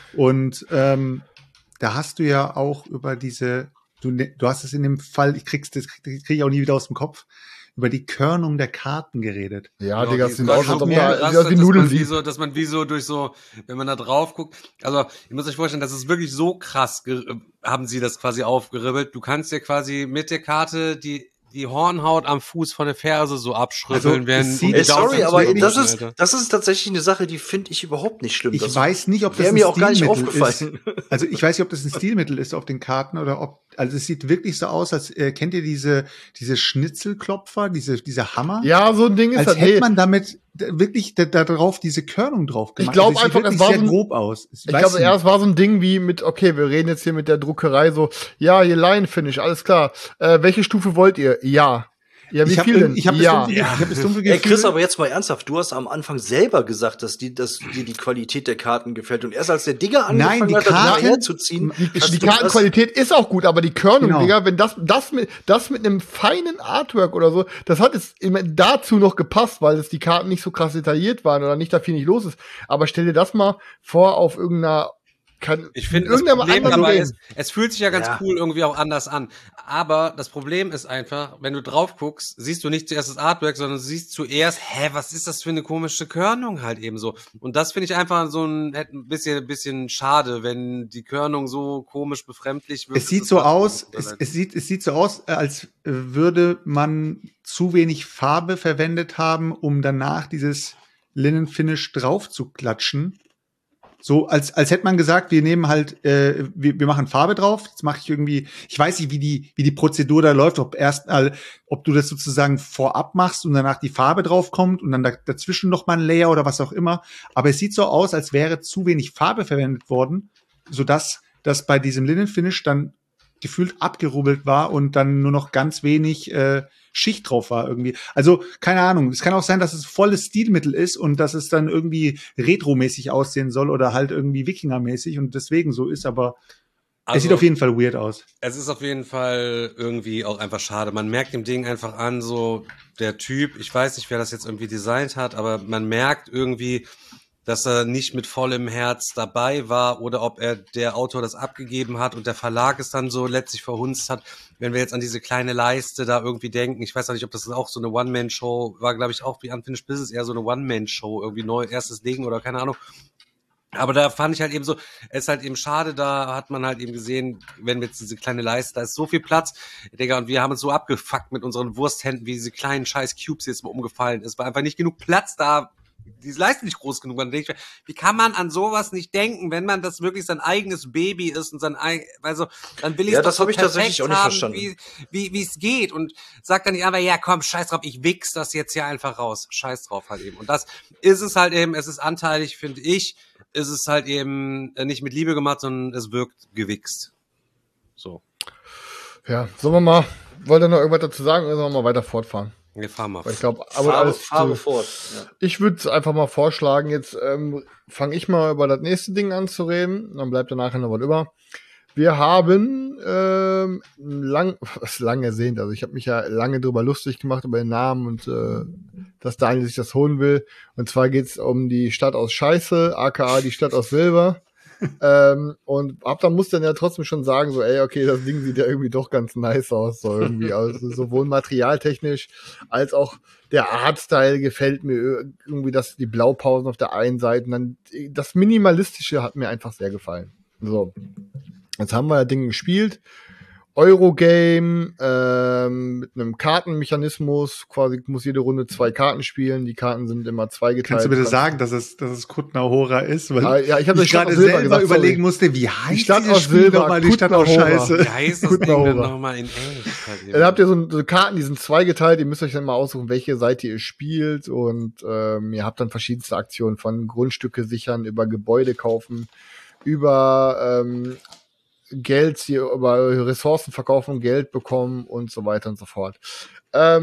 Und da hast du ja auch über diese Du hast es in dem Fall, das krieg ich auch nie wieder aus dem Kopf, über die Körnung der Karten geredet. Ja, Digga, das sind auch schon wie Nudeln dass man wie so durch so, wenn man da drauf guckt, also, ihr müsst euch vorstellen, das ist wirklich so krass, haben sie das quasi aufgeribbelt. Du kannst dir quasi mit der Karte die Hornhaut am Fuß von der Ferse so abschribbeln, sorry, aber das ist tatsächlich eine Sache, die finde ich überhaupt nicht schlimm. Ich weiß nicht, ob das mir auch gar nicht aufgefallen. Also ich weiß nicht, ob das ein Stilmittel ist auf den Karten oder also es sieht wirklich so aus, als kennt ihr diese Schnitzelklopfer, diese Hammer? Ja, so ein Ding ist als das. Hätte man damit wirklich da drauf diese Körnung drauf gemacht. Ich glaube einfach, es war sehr grob aus. Ich glaube, es war so ein Ding wie mit, okay, wir reden jetzt hier mit der Druckerei so, ja, hier Line-Finish, alles klar. Welche Stufe wollt ihr? Ja. Ja, wie viel denn? Ich hab das dumpfe Gefühl. Ey, Chris, aber jetzt mal ernsthaft, du hast am Anfang selber gesagt, dass dir die Qualität der Karten gefällt. Und erst als der Digger angefangen hat, das herzuziehen. Die Kartenqualität ist auch gut, aber die Körnung, genau. Digga, wenn das mit einem feinen Artwork oder so, das hat es dazu noch gepasst, weil es die Karten nicht so krass detailliert waren oder nicht da viel nicht los ist. Aber stell dir das mal vor auf irgendeiner ich finde, das Problem dabei ist, es fühlt sich ja ganz cool irgendwie auch anders an. Aber das Problem ist einfach, wenn du drauf guckst, siehst du nicht zuerst das Artwork, sondern siehst zuerst, was ist das für eine komische Körnung halt eben so. Und das finde ich einfach so ein bisschen schade, wenn die Körnung so komisch befremdlich wird. Es sieht so aus, es sieht so aus, als würde man zu wenig Farbe verwendet haben, um danach dieses Linen-Finish drauf zu klatschen. So, als hätte man gesagt, wir nehmen halt, wir machen Farbe drauf. Jetzt mache ich irgendwie, ich weiß nicht, wie die Prozedur da läuft, ob du das sozusagen vorab machst und danach die Farbe drauf kommt und dann dazwischen noch mal ein Layer oder was auch immer. Aber es sieht so aus, als wäre zu wenig Farbe verwendet worden, sodass das bei diesem Linen-Finish dann gefühlt abgerubbelt war und dann nur noch ganz wenig Schicht drauf war irgendwie. Also, keine Ahnung. Es kann auch sein, dass es volles Stilmittel ist und dass es dann irgendwie retromäßig aussehen soll oder halt irgendwie Wikingermäßig und deswegen so ist, aber es sieht auf jeden Fall weird aus. Es ist auf jeden Fall irgendwie auch einfach schade. Man merkt dem Ding einfach an, so der Typ, ich weiß nicht, wer das jetzt irgendwie designt hat, aber man merkt irgendwie, dass er nicht mit vollem Herz dabei war oder ob der Autor das abgegeben hat und der Verlag es dann so letztlich verhunzt hat. Wenn wir jetzt an diese kleine Leiste da irgendwie denken, ich weiß auch nicht, ob das auch so eine One-Man-Show war, glaube ich auch wie Unfinished Business, eher so eine One-Man-Show, irgendwie neu, erstes Legen oder keine Ahnung. Aber da fand ich halt eben so, es ist halt eben schade, da hat man halt eben gesehen, wenn wir jetzt diese kleine Leiste, da ist so viel Platz, Digga, und wir haben uns so abgefuckt mit unseren Wursthänden, wie diese kleinen scheiß Cubes jetzt mal umgefallen ist, war einfach nicht genug Platz da, diese Leiste nicht groß genug. Dann denke ich, wie kann man an sowas nicht denken, wenn man das wirklich sein eigenes Baby ist und also dann will ich ja, es doch das habe ich tatsächlich auch nicht verstanden, wie es geht und sagt dann nicht einfach, ja komm, scheiß drauf, ich wichs das jetzt hier einfach raus, scheiß drauf halt eben. Und das ist es halt eben, es ist anteilig, finde ich, ist es halt eben nicht mit Liebe gemacht, sondern es wirkt gewichst. So. Ja, sollen wir mal, wollt ihr noch irgendwas dazu sagen oder sollen wir mal weiter fortfahren? Wir fahren mal. Weil ich glaube, fahre fort. Ja. Ich würde einfach mal vorschlagen, jetzt fange ich mal über das nächste Ding an zu reden, dann bleibt danach noch was über. Wir haben lang ersehnt, also ich habe mich ja lange drüber lustig gemacht über den Namen und dass Daniel sich das holen will. Und zwar geht's um die Stadt aus Scheiße, aka die Stadt aus Silber. Und dann muss dann ja trotzdem schon sagen, so, ey, okay, das Ding sieht ja irgendwie doch ganz nice aus, so irgendwie. Also sowohl materialtechnisch als auch der Artstyle gefällt mir irgendwie, dass die Blaupausen auf der einen Seite und dann das Minimalistische hat mir einfach sehr gefallen. So. Jetzt haben wir das Ding gespielt. Eurogame, mit einem Kartenmechanismus, quasi muss jede Runde 2 Karten spielen, die Karten sind immer zweigeteilt. Kannst du bitte sagen, dass es Kutna-Hora ist? Weil ja, ich habe gerade selber überlegen musste, wie heißt die Stadt dieses aus Spiel Silber, nochmal, die Stadt aus Scheiße? Wie heißt das Ding denn nochmal in echt? Dann habt ihr so Karten, die sind zweigeteilt, ihr müsst euch dann mal aussuchen, welche Seite ihr spielt und ihr habt dann verschiedenste Aktionen von Grundstücke sichern, über Gebäude kaufen, über Geld, hier über Ressourcen verkaufen, Geld bekommen und so weiter und so fort. Hat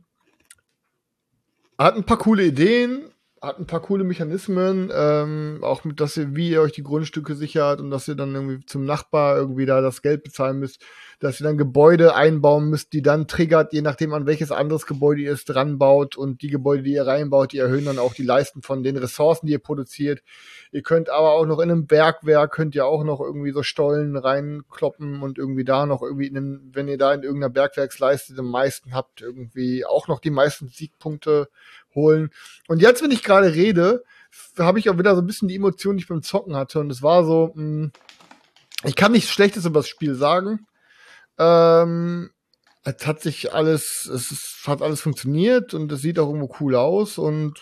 ein paar coole Ideen, hat ein paar coole Mechanismen, auch mit, wie ihr euch die Grundstücke sichert und dass ihr dann irgendwie zum Nachbar irgendwie da das Geld bezahlen müsst, dass ihr dann Gebäude einbauen müsst, die dann triggert, je nachdem an welches anderes Gebäude ihr es dran baut und die Gebäude, die ihr reinbaut, die erhöhen dann auch die Leisten von den Ressourcen, die ihr produziert. Ihr könnt aber auch noch in einem Bergwerk, könnt ihr auch noch irgendwie so Stollen reinkloppen und irgendwie da noch irgendwie, wenn ihr da in irgendeiner Bergwerksleiste den meisten habt, irgendwie auch noch die meisten Siegpunkte holen. Und jetzt, wenn ich gerade rede, habe ich auch wieder so ein bisschen die Emotion, die ich beim Zocken hatte. Und es war so, ich kann nichts Schlechtes über das Spiel sagen. Es hat alles funktioniert und es sieht auch irgendwo cool aus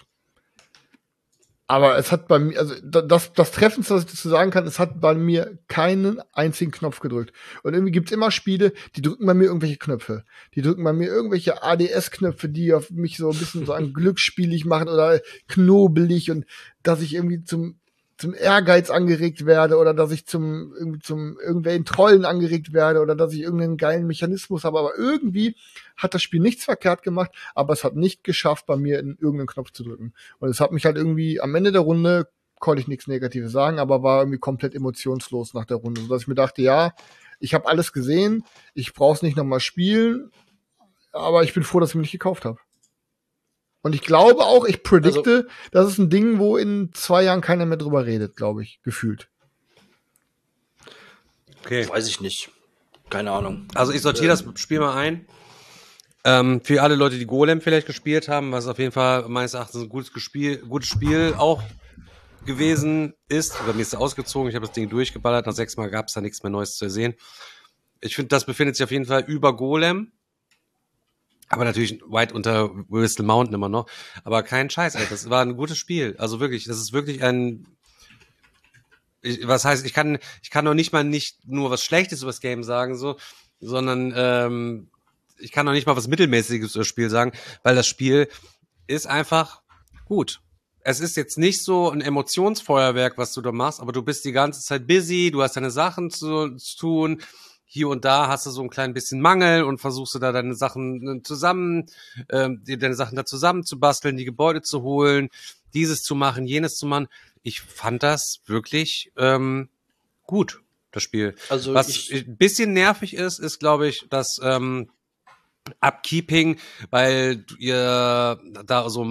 aber es hat bei mir, also das Treffendste, was ich dazu sagen kann, es hat bei mir keinen einzigen Knopf gedrückt. Und irgendwie gibt's immer Spiele, die drücken bei mir irgendwelche Knöpfe. Die drücken bei mir irgendwelche ADS-Knöpfe, die auf mich so ein bisschen so an glücksspielig machen oder knobelig und dass ich irgendwie zum Ehrgeiz angeregt werde oder dass ich zum irgendwelchen Trollen angeregt werde oder dass ich irgendeinen geilen Mechanismus habe. Aber irgendwie hat das Spiel nichts verkehrt gemacht, aber es hat nicht geschafft, bei mir in irgendeinen Knopf zu drücken. Und es hat mich halt irgendwie am Ende der Runde, konnte ich nichts Negatives sagen, aber war irgendwie komplett emotionslos nach der Runde, sodass ich mir dachte, ja, ich habe alles gesehen, ich brauche es nicht nochmal spielen, aber ich bin froh, dass ich mir nicht gekauft habe. Und ich glaube auch, ich predikte, das ist ein Ding, wo in 2 Jahren keiner mehr drüber redet, glaube ich, gefühlt. Okay. Weiß ich nicht. Keine Ahnung. Also ich sortiere das Spiel mal ein. Für alle Leute, die Golem vielleicht gespielt haben, was auf jeden Fall meines Erachtens ein gutes Spiel auch gewesen ist. Oder mir ist ausgezogen, ich habe das Ding durchgeballert, nach 6 Mal gab es da nichts mehr Neues zu sehen. Ich finde, das befindet sich auf jeden Fall über Golem. Aber natürlich weit unter Whistle Mountain immer noch. Aber kein Scheiß, ey. Das war ein gutes Spiel. Also wirklich, das ist wirklich was heißt, ich kann noch nicht nur was Schlechtes über das Game sagen, so, sondern ich kann noch nicht mal was Mittelmäßiges über das Spiel sagen, weil das Spiel ist einfach gut. Es ist jetzt nicht so ein Emotionsfeuerwerk, was du da machst, aber du bist die ganze Zeit busy, du hast deine Sachen zu tun. Hier und da hast du so ein klein bisschen Mangel und versuchst du da deine Sachen da zusammen zu basteln, die Gebäude zu holen, dieses zu machen, jenes zu machen. Ich fand das wirklich gut, das Spiel. Also was ein bisschen nervig ist, glaube ich, dass Upkeeping, weil ihr da so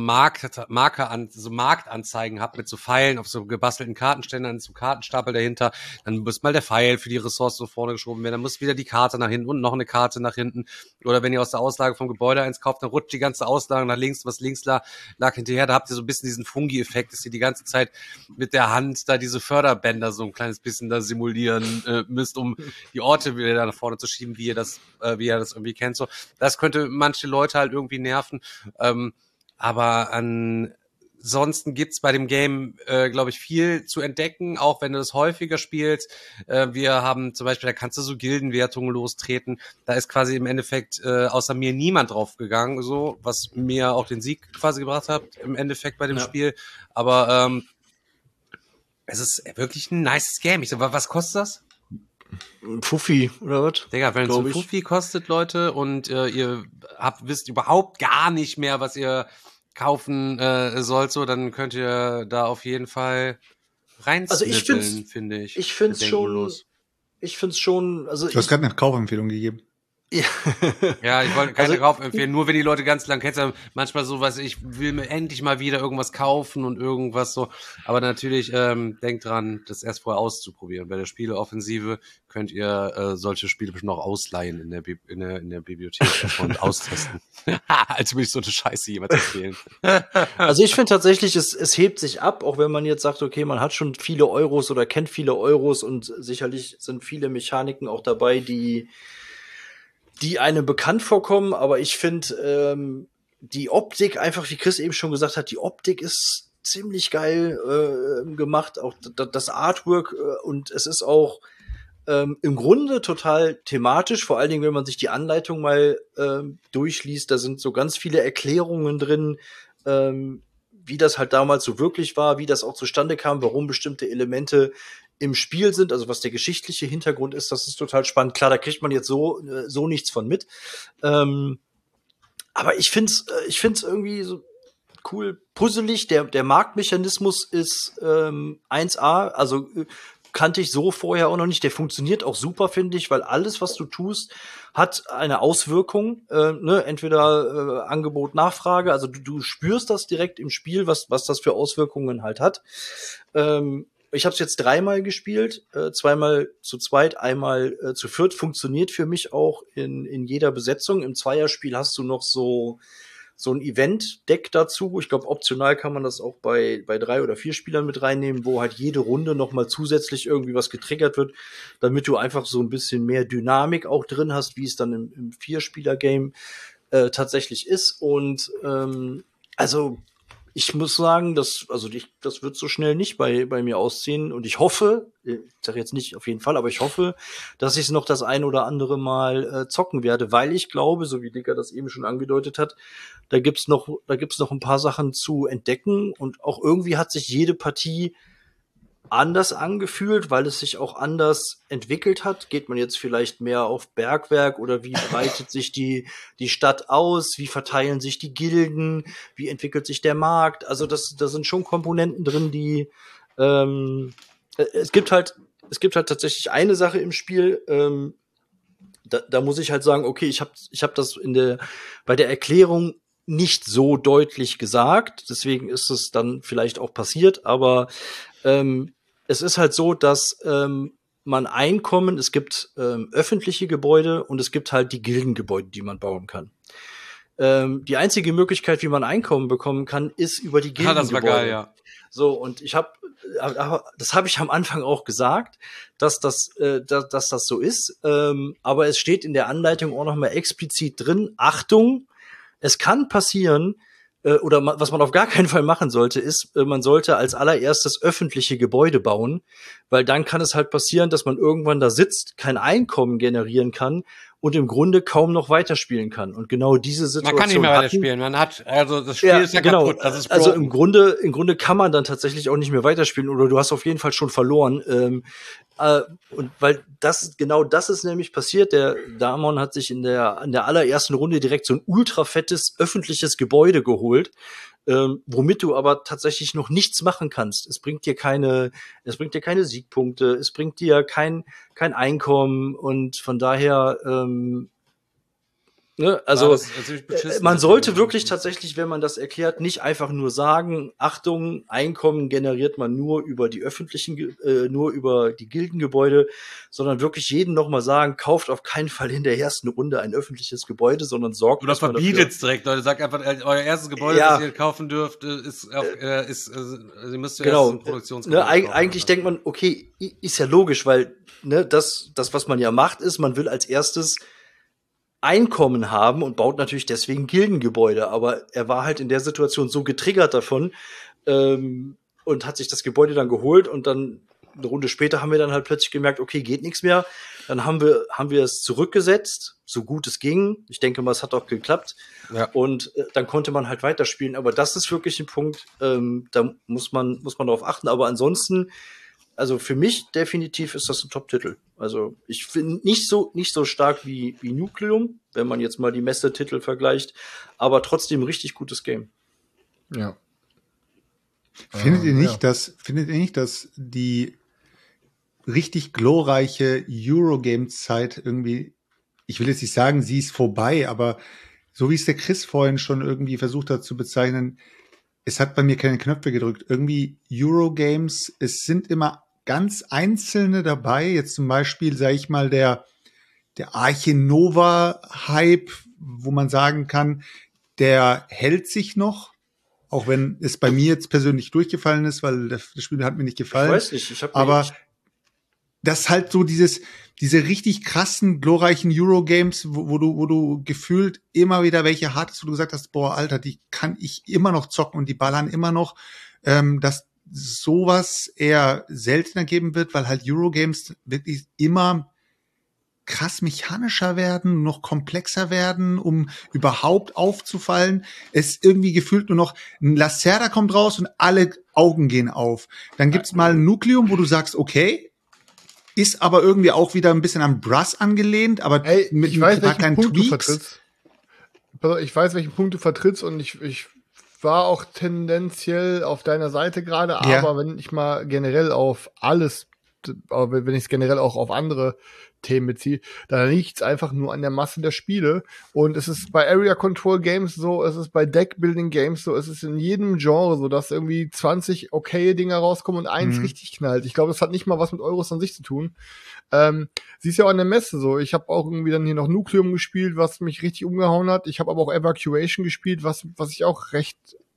Marktanzeigen habt mit so Pfeilen auf so gebastelten Kartenständern, so Kartenstapel dahinter, dann muss mal der Pfeil für die Ressource so vorne geschoben werden, dann muss wieder die Karte nach hinten und noch eine Karte nach hinten, oder wenn ihr aus der Auslage vom Gebäude eins kauft, dann rutscht die ganze Auslage nach links, was links lag hinterher, da habt ihr so ein bisschen diesen Fungi-Effekt, dass ihr die ganze Zeit mit der Hand da diese Förderbänder so ein kleines bisschen da simulieren müsst, um die Orte wieder nach vorne zu schieben, wie ihr das irgendwie kennt, so. Das könnte manche Leute halt irgendwie nerven. Aber ansonsten gibt's bei dem Game, glaube ich, viel zu entdecken, auch wenn du das häufiger spielst. Wir haben zum Beispiel, da kannst du so Gildenwertungen lostreten. Da ist quasi im Endeffekt außer mir niemand drauf gegangen, so, was mir auch den Sieg quasi gebracht hat, im Endeffekt bei dem Spiel. Aber es ist wirklich ein nices Game. Ich so, was kostet das? Fuffi, oder was? Digga, wenn es so Fuffi kostet, Leute, und ihr wisst überhaupt gar nicht mehr, was ihr kaufen sollt, so, dann könnt ihr da auf jeden Fall reinsnitteln, finde ich. Ich find's schon, also du hast gerade eine Kaufempfehlung gegeben. Ja, ich wollte keine Kaufempfehlung, nur wenn die Leute ganz lang kennst, manchmal so, ich will mir endlich mal wieder irgendwas kaufen und irgendwas so, aber natürlich denkt dran, das erst vorher auszuprobieren. Bei der Spieleoffensive könnt ihr solche Spiele bestimmt noch ausleihen in der Bibliothek und austesten. Als würde ich so eine Scheiße jemals erzählen. Also ich finde tatsächlich, es hebt sich ab, auch wenn man jetzt sagt, okay, man hat schon viele Euros oder kennt viele Euros und sicherlich sind viele Mechaniken auch dabei, die einem bekannt vorkommen, aber ich finde die Optik einfach, wie Chris eben schon gesagt hat, die Optik ist ziemlich geil gemacht, auch das Artwork und es ist auch im Grunde total thematisch, vor allen Dingen, wenn man sich die Anleitung mal durchliest, da sind so ganz viele Erklärungen drin, wie das halt damals so wirklich war, wie das auch zustande kam, warum bestimmte Elemente im Spiel sind, also was der geschichtliche Hintergrund ist, das ist total spannend. Klar, da kriegt man jetzt so nichts von mit. Aber ich find's irgendwie so cool, puzzelig. Der Marktmechanismus ist 1A, also kannte ich so vorher auch noch nicht. Der funktioniert auch super, finde ich, weil alles, was du tust, hat eine Auswirkung. Entweder Angebot, Nachfrage, also du spürst das direkt im Spiel, was das für Auswirkungen halt hat. Ich habe es jetzt 3-mal gespielt, 2-mal zu zweit, einmal zu viert. Funktioniert für mich auch in jeder Besetzung. Im Zweierspiel hast du noch so ein Event-Deck dazu. Ich glaube, optional kann man das auch bei 3 oder 4 Spielern mit reinnehmen, wo halt jede Runde noch mal zusätzlich irgendwie was getriggert wird, damit du einfach so ein bisschen mehr Dynamik auch drin hast, wie es dann im 4-Spieler-Game tatsächlich ist. Und also ich muss sagen, das wird so schnell nicht bei mir ausziehen. Und ich hoffe, ich sage jetzt nicht auf jeden Fall, aber ich hoffe, dass ich es noch das ein oder andere Mal zocken werde, weil ich glaube, so wie Dicker das eben schon angedeutet hat, da gibt's noch ein paar Sachen zu entdecken. Und auch irgendwie hat sich jede Partie anders angefühlt, weil es sich auch anders entwickelt hat. Geht man jetzt vielleicht mehr auf Bergwerk oder wie breitet sich die Stadt aus? Wie verteilen sich die Gilden? Wie entwickelt sich der Markt? Also da sind schon Komponenten drin, die es gibt halt tatsächlich eine Sache im Spiel, da muss ich halt sagen, okay, ich hab das bei der Erklärung nicht so deutlich gesagt, deswegen ist es dann vielleicht auch passiert, aber es ist halt so, dass man Einkommen, es gibt öffentliche Gebäude und es gibt halt die Gildengebäude, die man bauen kann. Die einzige Möglichkeit, wie man Einkommen bekommen kann, ist über die Gildengebäude. Das war geil, ja. So, und das habe ich am Anfang auch gesagt, dass das so ist, aber es steht in der Anleitung auch noch mal explizit drin, Achtung, es kann passieren, oder was man auf gar keinen Fall machen sollte, ist, man sollte als allererstes öffentliche Gebäude bauen, weil dann kann es halt passieren, dass man irgendwann da sitzt, kein Einkommen generieren kann und im Grunde kaum noch weiterspielen kann. Und genau diese Situation. Man kann nicht mehr weiterspielen. Das Spiel ist ja genau. kaputt. Das ist also im Grunde kann man dann tatsächlich auch nicht mehr weiterspielen oder du hast auf jeden Fall schon verloren. Und weil das ist nämlich passiert. Der Damon hat sich in der allerersten Runde direkt so ein ultra fettes öffentliches Gebäude geholt, womit du aber tatsächlich noch nichts machen kannst. Es bringt dir keine Siegpunkte, es bringt dir kein Einkommen und von daher Ne? Also man sollte wirklich tatsächlich, wenn man das erklärt, nicht einfach nur sagen, Achtung, Einkommen generiert man nur über die öffentlichen, nur über die Gildengebäude, sondern wirklich jedem nochmal sagen, kauft auf keinen Fall in der ersten Runde ein öffentliches Gebäude, sondern sorgt oder verbietet es direkt, Leute. Sagt einfach, euer erstes Gebäude, das ihr kaufen dürft, ihr müsst genau. erst ein Produktionsgebäude kaufen. Eigentlich denkt man, okay, ist ja logisch, weil das, was man ja macht, ist, man will als erstes Einkommen haben und baut natürlich deswegen Gildengebäude. Aber er war halt in der Situation so getriggert davon und hat sich das Gebäude dann geholt und dann eine Runde später haben wir dann halt plötzlich gemerkt, okay, geht nichts mehr. Dann haben wir es zurückgesetzt, so gut es ging. Ich denke mal, es hat auch geklappt. Ja. Und dann konnte man halt weiterspielen. Aber das ist wirklich ein Punkt, da muss man darauf achten. Aber ansonsten, also für mich definitiv ist das ein Top-Titel. Also ich finde nicht so stark wie Nucleum, wenn man jetzt mal die Messe-Titel vergleicht, aber trotzdem richtig gutes Game. Ja. Findet ihr nicht, dass die richtig glorreiche Eurogame-Zeit irgendwie, ich will jetzt nicht sagen, sie ist vorbei, aber so wie es der Chris vorhin schon irgendwie versucht hat zu bezeichnen, es hat bei mir keine Knöpfe gedrückt. Irgendwie Eurogames, es sind immer ganz einzelne dabei. Jetzt zum Beispiel, sage ich mal, der Arche Nova-Hype, wo man sagen kann, der hält sich noch, auch wenn es bei mir jetzt persönlich durchgefallen ist, weil das Spiel hat mir nicht gefallen. Ich weiß nicht, aber das halt so diese richtig krassen, glorreichen Eurogames, wo du gefühlt immer wieder welche hattest, wo du gesagt hast, boah, Alter, die kann ich immer noch zocken und die ballern immer noch, dass sowas eher seltener geben wird, weil halt Eurogames wirklich immer krass mechanischer werden, noch komplexer werden, um überhaupt aufzufallen. Es irgendwie gefühlt nur noch ein Lacerda kommt raus und alle Augen gehen auf. Dann gibt's mal ein Nucleum, wo du sagst, okay, ist aber irgendwie auch wieder ein bisschen an Brass angelehnt, aber mit ein paar kleinen Tweaks. Ich weiß, welchen Punkt du vertrittst und ich war auch tendenziell auf deiner Seite gerade, aber wenn ich mal generell auf alles, wenn ich es generell auch auf andere Themen beziehe, da liegt es einfach nur an der Masse der Spiele. Und es ist bei Area Control Games so, es ist bei Deck Building Games so, es ist in jedem Genre so, dass irgendwie 20 okaye Dinger rauskommen und eins richtig knallt. Ich glaube, das hat nicht mal was mit Euros an sich zu tun. Sie ist ja auch an der Messe so. Ich habe auch irgendwie dann hier noch Nucleum gespielt, was mich richtig umgehauen hat. Ich habe aber auch Evacuation gespielt, was ich auch recht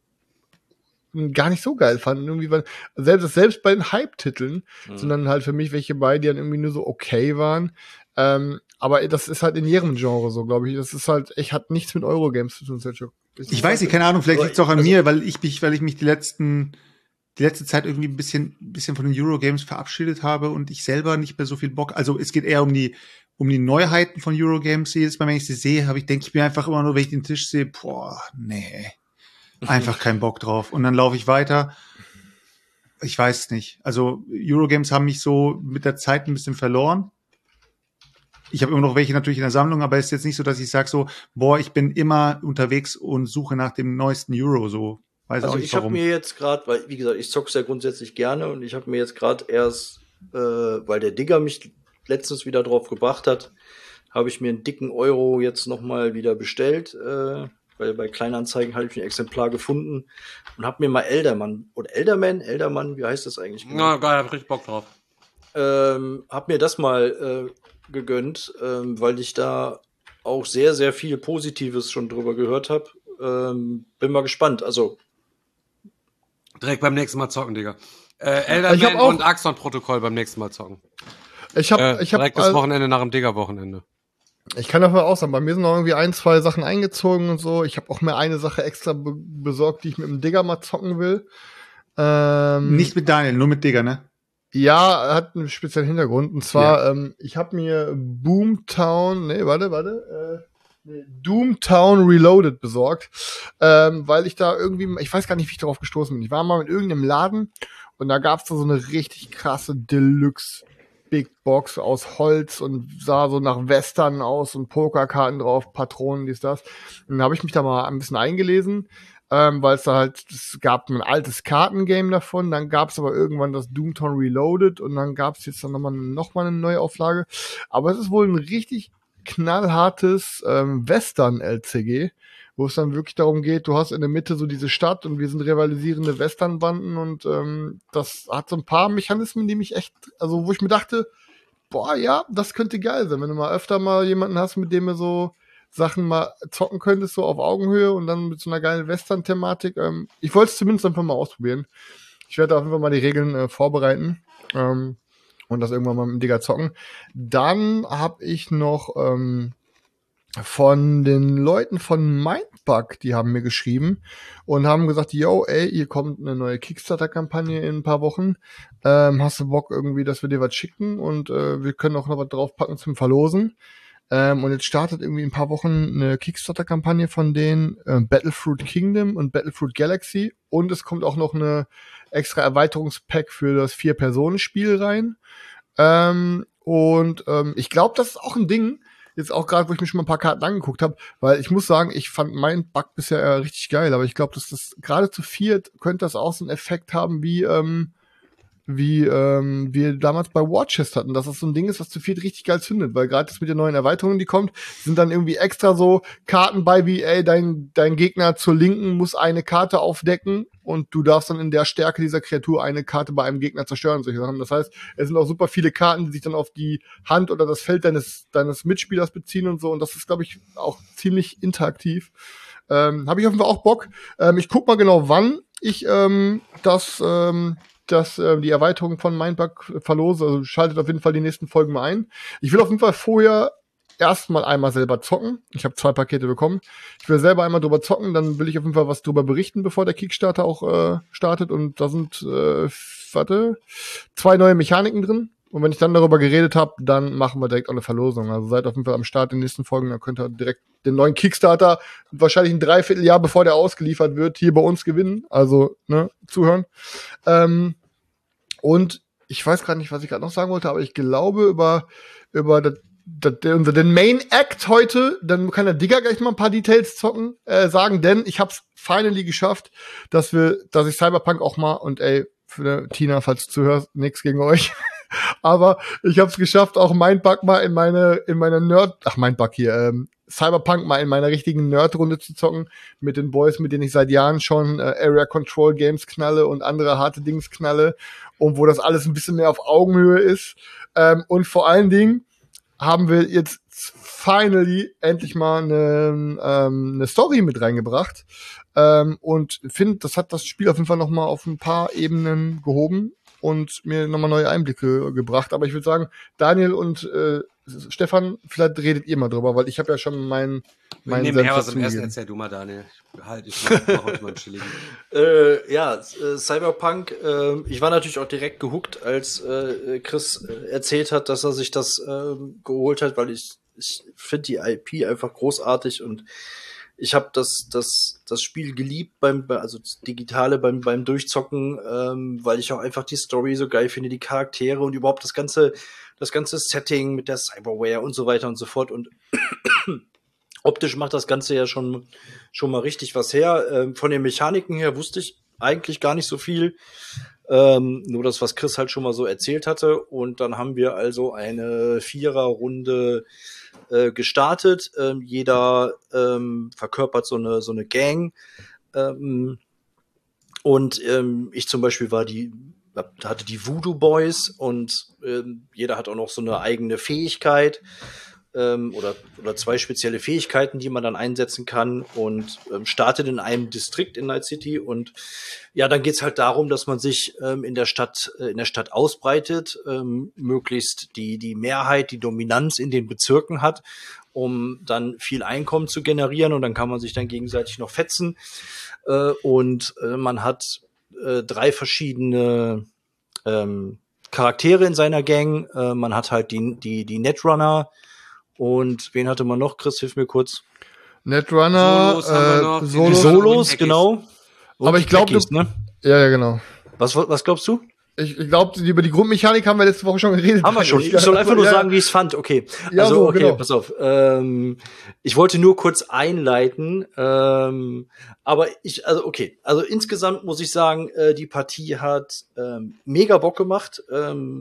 gar nicht so geil fand. Irgendwie, weil selbst bei den Hype-Titeln sind dann halt für mich welche bei, die dann irgendwie nur so okay waren. Aber das ist halt in jedem Genre so, glaube ich. Das ist halt, hat nichts mit Eurogames zu tun, Sergio. Ich weiß nicht, keine Ahnung, vielleicht liegt es auch an mir, weil ich mich die letzte Zeit irgendwie ein bisschen von den Eurogames verabschiedet habe und ich selber nicht mehr so viel Bock. Also es geht eher um die Neuheiten von Eurogames. Jedes Mal, wenn ich sie sehe, denke ich mir einfach immer nur, wenn ich den Tisch sehe, boah, nee. Einfach keinen Bock drauf. Und dann laufe ich weiter. Ich weiß nicht. Also Eurogames haben mich so mit der Zeit ein bisschen verloren. Ich habe immer noch welche natürlich in der Sammlung, aber es ist jetzt nicht so, dass ich sage so, boah, ich bin immer unterwegs und suche nach dem neuesten Euro. So, weiß auch nicht warum. Ich habe mir jetzt gerade, weil wie gesagt, ich zock's ja grundsätzlich gerne und ich habe mir jetzt gerade erst, weil der Digger mich letztens wieder drauf gebracht hat, habe ich mir einen dicken Euro jetzt nochmal wieder bestellt. Weil bei Kleinanzeigen habe ich ein Exemplar gefunden und habe mir mal Elderman, wie heißt das eigentlich? Genau? Na, geil, hab richtig Bock drauf. Hab mir das mal gegönnt, weil ich da auch sehr, sehr viel Positives schon drüber gehört habe. Bin mal gespannt, also direkt beim nächsten Mal zocken, Digga. Elderman und Axon-Protokoll beim nächsten Mal zocken. Ich hab direkt das Wochenende nach dem Digger-Wochenende. Ich kann davon auch sagen, bei mir sind noch irgendwie 1, 2 Sachen eingezogen und so. Ich habe auch mir eine Sache extra besorgt, die ich mit dem Digger mal zocken will. Nicht mit Daniel, nur mit Digger, ne? Ja, hat einen speziellen Hintergrund. Und zwar, ich habe mir Doomtown Reloaded besorgt, weil ich da irgendwie, ich weiß gar nicht, wie ich darauf gestoßen bin. Ich war mal in irgendeinem Laden und da gab's da so eine richtig krasse Deluxe Big Box aus Holz und sah so nach Western aus und Pokerkarten drauf, Patronen, dies, das. Und dann habe ich mich da mal ein bisschen eingelesen, weil es gab ein altes Kartengame davon, dann gab es aber irgendwann das Doomtown Reloaded und dann gab es jetzt dann nochmal eine Neuauflage. Aber es ist wohl ein richtig knallhartes Western-LCG, wo es dann wirklich darum geht, du hast in der Mitte so diese Stadt und wir sind rivalisierende Westernbanden und das hat so ein paar Mechanismen, die mich echt, also wo ich mir dachte, boah, ja, das könnte geil sein, wenn du mal öfter mal jemanden hast, mit dem du so Sachen mal zocken könntest, so auf Augenhöhe und dann mit so einer geilen Western-Thematik. Ich wollte es zumindest einfach mal ausprobieren. Ich werde auf jeden Fall mal die Regeln vorbereiten und das irgendwann mal mit dem Digger zocken. Dann habe ich noch von den Leuten von Mindbug, die haben mir geschrieben und haben gesagt, yo, ey, hier kommt eine neue Kickstarter-Kampagne in ein paar Wochen. Hast du Bock irgendwie, dass wir dir was schicken und wir können auch noch was draufpacken zum Verlosen. Und jetzt startet irgendwie in ein paar Wochen eine Kickstarter-Kampagne von denen, Battlefruit Kingdom und Battlefruit Galaxy. Und es kommt auch noch eine extra Erweiterungspack für das 4-Personen-Spiel rein. Ich glaube, das ist auch ein Ding, jetzt auch gerade, wo ich mir schon mal ein paar Karten angeguckt habe, weil ich muss sagen, ich fand meinen Bug bisher richtig geil, aber ich glaube, dass das gerade zu viert könnte das auch so einen Effekt haben, wie wir damals bei Warchest hatten, dass das so ein Ding ist, was zu viert richtig geil zündet, weil gerade das mit den neuen Erweiterungen, die kommt, sind dann irgendwie extra so Karten bei wie, ey, dein Gegner zur Linken muss eine Karte aufdecken und du darfst dann in der Stärke dieser Kreatur eine Karte bei einem Gegner zerstören, solche Sachen. Das heißt, es sind auch super viele Karten, die sich dann auf die Hand oder das Feld deines Mitspielers beziehen und so, und das ist, glaube ich, auch ziemlich interaktiv. Habe ich auf jeden Fall auch Bock. Ich guck mal genau, wann ich die Erweiterung von Mindbug verlose. Also schaltet auf jeden Fall die nächsten Folgen mal ein. Ich will auf jeden Fall vorher erstmal einmal selber zocken. Ich habe 2 Pakete bekommen. Ich will selber einmal drüber zocken, dann will ich auf jeden Fall was drüber berichten, bevor der Kickstarter auch startet. Und da sind 2 neue Mechaniken drin. Und wenn ich dann darüber geredet habe, dann machen wir direkt auch eine Verlosung. Also seid auf jeden Fall am Start in den nächsten Folgen, dann könnt ihr direkt den neuen Kickstarter wahrscheinlich ein Dreivierteljahr, bevor der ausgeliefert wird, hier bei uns gewinnen. Also, ne, zuhören. Und ich weiß gerade nicht, was ich gerade noch sagen wollte, aber ich glaube über den Main Act heute, dann kann der Digger gleich mal ein paar Details sagen, denn ich hab's finally geschafft, dass ich Cyberpunk auch mal, und ey, für Tina, falls du zuhörst, nichts gegen euch, aber ich hab's geschafft, auch Mindbug mal in meine Cyberpunk mal in meiner richtigen Nerd-Runde zu zocken, mit den Boys, mit denen ich seit Jahren schon Area Control Games knalle und andere harte Dings knalle, und wo das alles ein bisschen mehr auf Augenhöhe ist. Und vor allen Dingen haben wir jetzt finally endlich mal eine Story mit reingebracht. Und finde, das hat das Spiel auf jeden Fall noch mal auf ein paar Ebenen gehoben und mir nochmal neue Einblicke gebracht. Aber ich würde sagen, Daniel und Stefan, vielleicht redet ihr mal drüber, weil ich habe ja schon meinen Nebenher was im Essen. Erzähl du mal, Daniel. Ich mach heute mal einen chilligen. Cyberpunk, ich war natürlich auch direkt gehuckt, als Chris erzählt hat, dass er sich das geholt hat, weil ich finde die IP einfach großartig, und ich habe das Spiel geliebt also das Digitale beim Durchzocken, weil ich auch einfach die Story so geil finde, die Charaktere und überhaupt das ganze Setting mit der Cyberware und so weiter und so fort, und optisch macht das Ganze ja schon mal richtig was her. Von den Mechaniken her wusste ich eigentlich gar nicht so viel, nur das, was Chris halt schon mal so erzählt hatte, und dann haben wir also eine 4er-Runde gestartet. Jeder verkörpert so eine Gang, und ich zum Beispiel hatte die Voodoo Boys, und jeder hat auch noch so eine eigene Fähigkeit, oder 2 spezielle Fähigkeiten, die man dann einsetzen kann, und startet in einem Distrikt in Night City, und ja, dann geht's halt darum, dass man sich in der Stadt ausbreitet, möglichst die Mehrheit, die Dominanz in den Bezirken hat, um dann viel Einkommen zu generieren, und dann kann man sich dann gegenseitig noch fetzen, und man hat 3 verschiedene Charaktere in seiner Gang. Man hat halt die Netrunner, und wen hatte man noch? Chris, hilf mir kurz. Netrunner, Solos haben wir noch. Solos, genau. Und aber ich glaube, ne? Ja, genau. Was glaubst du? Ich glaube, über die Grundmechanik haben wir letzte Woche schon geredet. Haben wir schon. Ich soll einfach nur sagen, wie ich es fand. Okay. Ja, also, so, okay, genau. Pass auf. Ich wollte nur kurz einleiten. Aber okay. Also insgesamt muss ich sagen, die Partie hat mega Bock gemacht.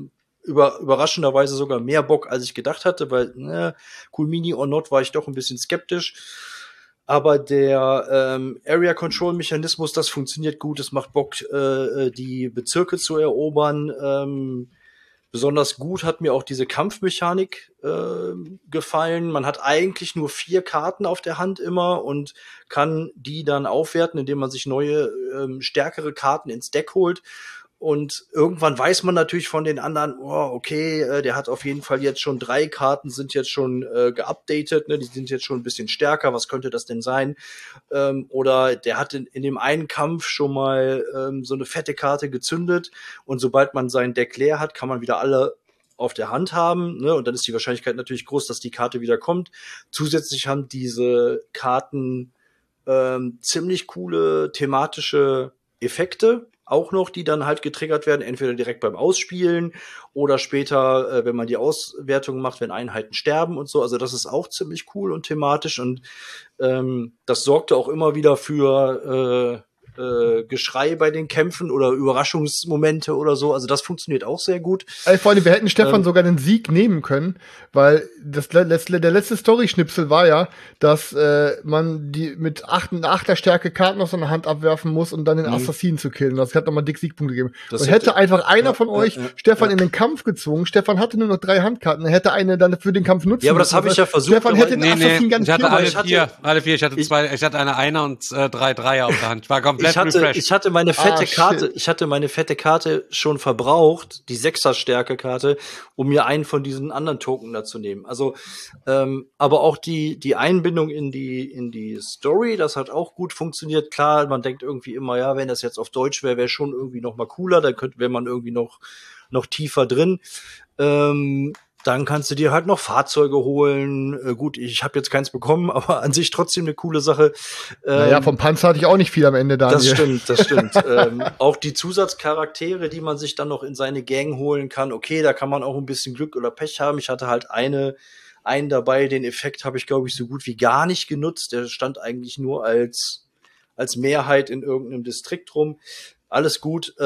überraschenderweise sogar mehr Bock, als ich gedacht hatte, weil Cool Mini or Not war ich doch ein bisschen skeptisch. Aber der Area-Control-Mechanismus, das funktioniert gut. Es macht Bock, die Bezirke zu erobern. Besonders gut hat mir auch diese Kampfmechanik gefallen. Man hat eigentlich nur 4 Karten auf der Hand immer und kann die dann aufwerten, indem man sich neue, stärkere Karten ins Deck holt. Und irgendwann weiß man natürlich von den anderen, okay, der hat auf jeden Fall jetzt schon 3 Karten, sind jetzt schon geupdatet, ne? Die sind jetzt schon ein bisschen stärker, was könnte das denn sein? Oder der hat in dem einen Kampf schon mal so eine fette Karte gezündet und sobald man sein Deck leer hat, kann man wieder alle auf der Hand haben, ne? Und dann ist die Wahrscheinlichkeit natürlich groß, dass die Karte wieder kommt. Zusätzlich haben diese Karten ziemlich coole thematische Effekte auch noch, die dann halt getriggert werden, entweder direkt beim Ausspielen oder später, wenn man die Auswertung macht, wenn Einheiten sterben und so. Also das ist auch ziemlich cool und thematisch und das sorgte auch immer wieder für Geschrei bei den Kämpfen oder Überraschungsmomente oder so. Also das funktioniert auch sehr gut. Vor allem, wir hätten Stefan sogar den Sieg nehmen können, weil der letzte Story-Schnipsel war ja, dass man die mit 8er Stärke Karten aus seiner Hand abwerfen muss, um dann den Assassinen zu killen. Das hat nochmal dick Siegpunkte gegeben. Und hätte einfach einer von euch Stefan in den Kampf gezwungen. Stefan hatte nur noch 3 Handkarten. Er hätte eine dann für den Kampf nutzen. Ja, aber das habe ich ja versucht. Stefan hätte den Assassin ganz ich hatte alle vier. Ich hatte eine 1er und 3 Dreier auf der Hand. Ich war komplett ich hatte meine fette Karte, ich hatte meine fette Karte schon verbraucht, die 6er Stärke Karte, um mir einen von diesen anderen Token da zu nehmen. Also, aber auch die Einbindung in die Story, das hat auch gut funktioniert. Klar, man denkt irgendwie immer, ja, wenn das jetzt auf Deutsch wäre schon irgendwie noch mal cooler, dann wäre man irgendwie noch tiefer drin. Dann kannst du dir halt noch Fahrzeuge holen. Gut, ich habe jetzt keins bekommen, aber an sich trotzdem eine coole Sache. Naja, vom Panzer hatte ich auch nicht viel am Ende, Daniel. Das stimmt. Auch die Zusatzcharaktere, die man sich dann noch in seine Gang holen kann. Okay, da kann man auch ein bisschen Glück oder Pech haben. Ich hatte halt einen dabei. Den Effekt habe ich, glaube ich, so gut wie gar nicht genutzt. Der stand eigentlich nur als Mehrheit in irgendeinem Distrikt rum. Alles gut.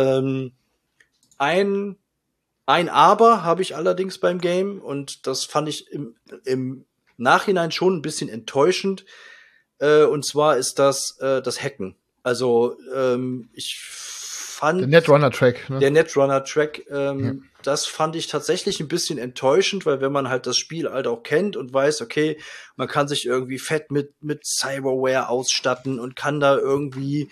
Ein Aber habe ich allerdings beim Game und das fand ich im Nachhinein schon ein bisschen enttäuschend. Und zwar ist das Hacken. Also ich fand der Netrunner-Track. Ne? Der Netrunner-Track, das fand ich tatsächlich ein bisschen enttäuschend, weil wenn man halt das Spiel halt auch kennt und weiß, okay, man kann sich irgendwie fett mit Cyberware ausstatten und kann da irgendwie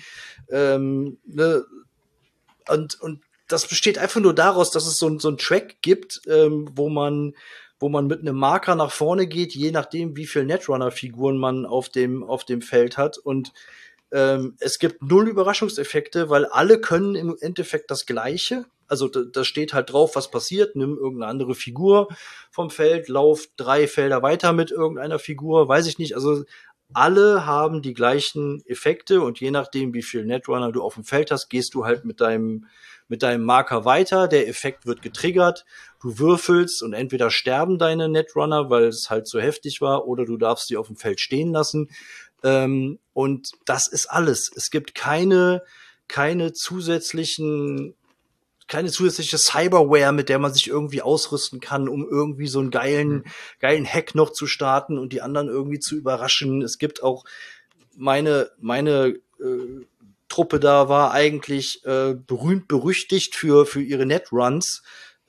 und das besteht einfach nur daraus, dass es so ein Track gibt, wo man mit einem Marker nach vorne geht, je nachdem, wie viel Netrunner-Figuren man auf dem Feld hat. Und es gibt 0 Überraschungseffekte, weil alle können im Endeffekt das Gleiche. Also da steht halt drauf, was passiert. Nimm irgendeine andere Figur vom Feld, lauf 3 Felder weiter mit irgendeiner Figur, weiß ich nicht. Also alle haben die gleichen Effekte und je nachdem, wie viel Netrunner du auf dem Feld hast, gehst du halt mit deinem Marker weiter, der Effekt wird getriggert, du würfelst und entweder sterben deine Netrunner, weil es halt so heftig war, oder du darfst sie auf dem Feld stehen lassen. Und das ist alles. Es gibt keine zusätzliche Cyberware, mit der man sich irgendwie ausrüsten kann, um irgendwie so einen geilen Hack noch zu starten und die anderen irgendwie zu überraschen. Es gibt auch meine Truppe da war eigentlich berühmt berüchtigt für ihre Netruns.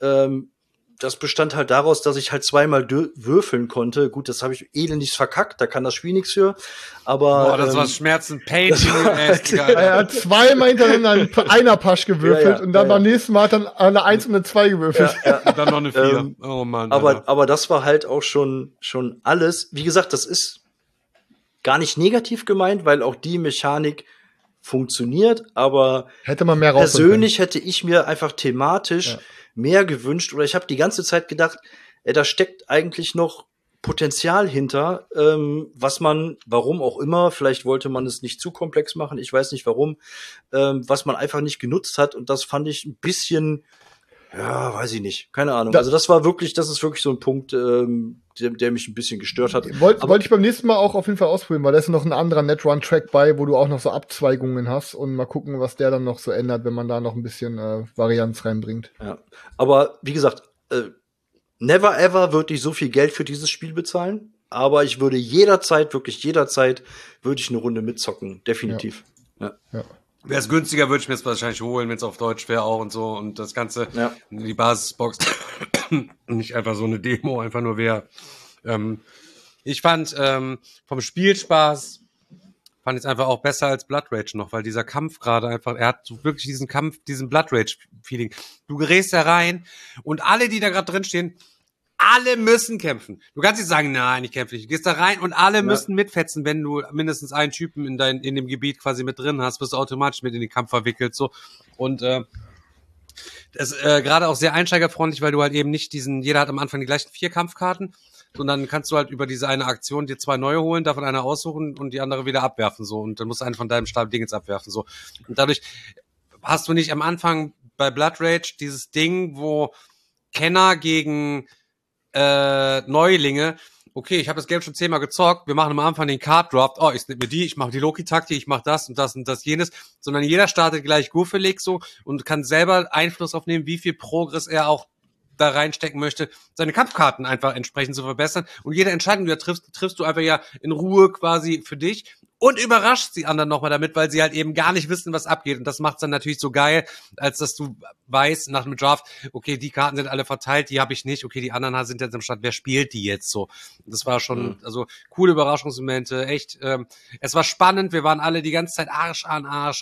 Das bestand halt daraus, dass ich halt 2-mal würfeln konnte. Gut, das habe ich elendig verkackt, da kann das Spiel nichts für. Aber das war Schmerzen, Pain. Er hat 2-mal hintereinander einer Pasch gewürfelt und dann beim nächsten Mal hat dann eine 1 und eine 2 gewürfelt. Und dann noch eine 4. Oh Mann. Aber das war halt auch schon alles. Wie gesagt, das ist gar nicht negativ gemeint, weil auch die Mechanik funktioniert, aber hätte man mehr persönlich hätte ich mir einfach thematisch mehr gewünscht, oder ich habe die ganze Zeit gedacht, da steckt eigentlich noch Potenzial hinter, was man, warum auch immer, vielleicht wollte man es nicht zu komplex machen, ich weiß nicht warum, was man einfach nicht genutzt hat, und das fand ich ein bisschen, ja, weiß ich nicht, keine Ahnung. Also das ist wirklich so ein Punkt, der mich ein bisschen gestört hat. Wollte ich beim nächsten Mal auch auf jeden Fall ausprobieren, weil da ist noch ein anderer Netrun-Track bei, wo du auch noch so Abzweigungen hast, und mal gucken, was der dann noch so ändert, wenn man da noch ein bisschen Varianz reinbringt. Ja, aber wie gesagt, never ever würde ich so viel Geld für dieses Spiel bezahlen, aber ich würde jederzeit würde ich eine Runde mitzocken, definitiv. Ja. Wäre es günstiger, würde ich mir es wahrscheinlich holen, wenn es auf Deutsch wäre auch und so und das Ganze, die Basisbox, nicht einfach so eine Demo, einfach nur wäre. Ich fand vom Spielspaß fand ich es einfach auch besser als Blood Rage noch, weil dieser Kampf gerade einfach, er hat so wirklich diesen Kampf, diesen Blood Rage-Feeling. Du gerätst da rein und alle, die da gerade drin stehen, alle müssen kämpfen. Du kannst nicht sagen, nein, ich kämpfe nicht. Du gehst da rein und alle müssen mitfetzen, wenn du mindestens einen Typen in dem Gebiet quasi mit drin hast, wirst du automatisch mit in den Kampf verwickelt, so. Und, das gerade auch sehr einsteigerfreundlich, weil du halt eben nicht jeder hat am Anfang die gleichen 4 Kampfkarten, sondern kannst du halt über diese eine Aktion dir 2 neue holen, davon eine aussuchen und die andere wieder abwerfen, so. Und dann musst du einen von deinem Stab Dingens abwerfen, so. Und dadurch hast du nicht am Anfang bei Blood Rage dieses Ding, wo Kenner gegen Neulinge, okay, ich habe das Game schon 10-mal gezockt, wir machen am Anfang den Card Draft, ich nehme mir ich mache die Loki-Taktik, ich mache das und das und das jenes, sondern jeder startet gleich guffelig so und kann selber Einfluss aufnehmen, wie viel Progress er auch da reinstecken möchte, seine Kampfkarten einfach entsprechend zu verbessern und jede Entscheidung, die du triffst du einfach ja in Ruhe quasi für dich und überrascht die anderen nochmal damit, weil sie halt eben gar nicht wissen, was abgeht und das macht's dann natürlich so geil, als dass du weißt nach dem Draft, okay, die Karten sind alle verteilt, die habe ich nicht, okay, die anderen sind jetzt im Start, wer spielt die jetzt so? Das war schon, also coole Überraschungsmomente, echt, es war spannend, wir waren alle die ganze Zeit Arsch an Arsch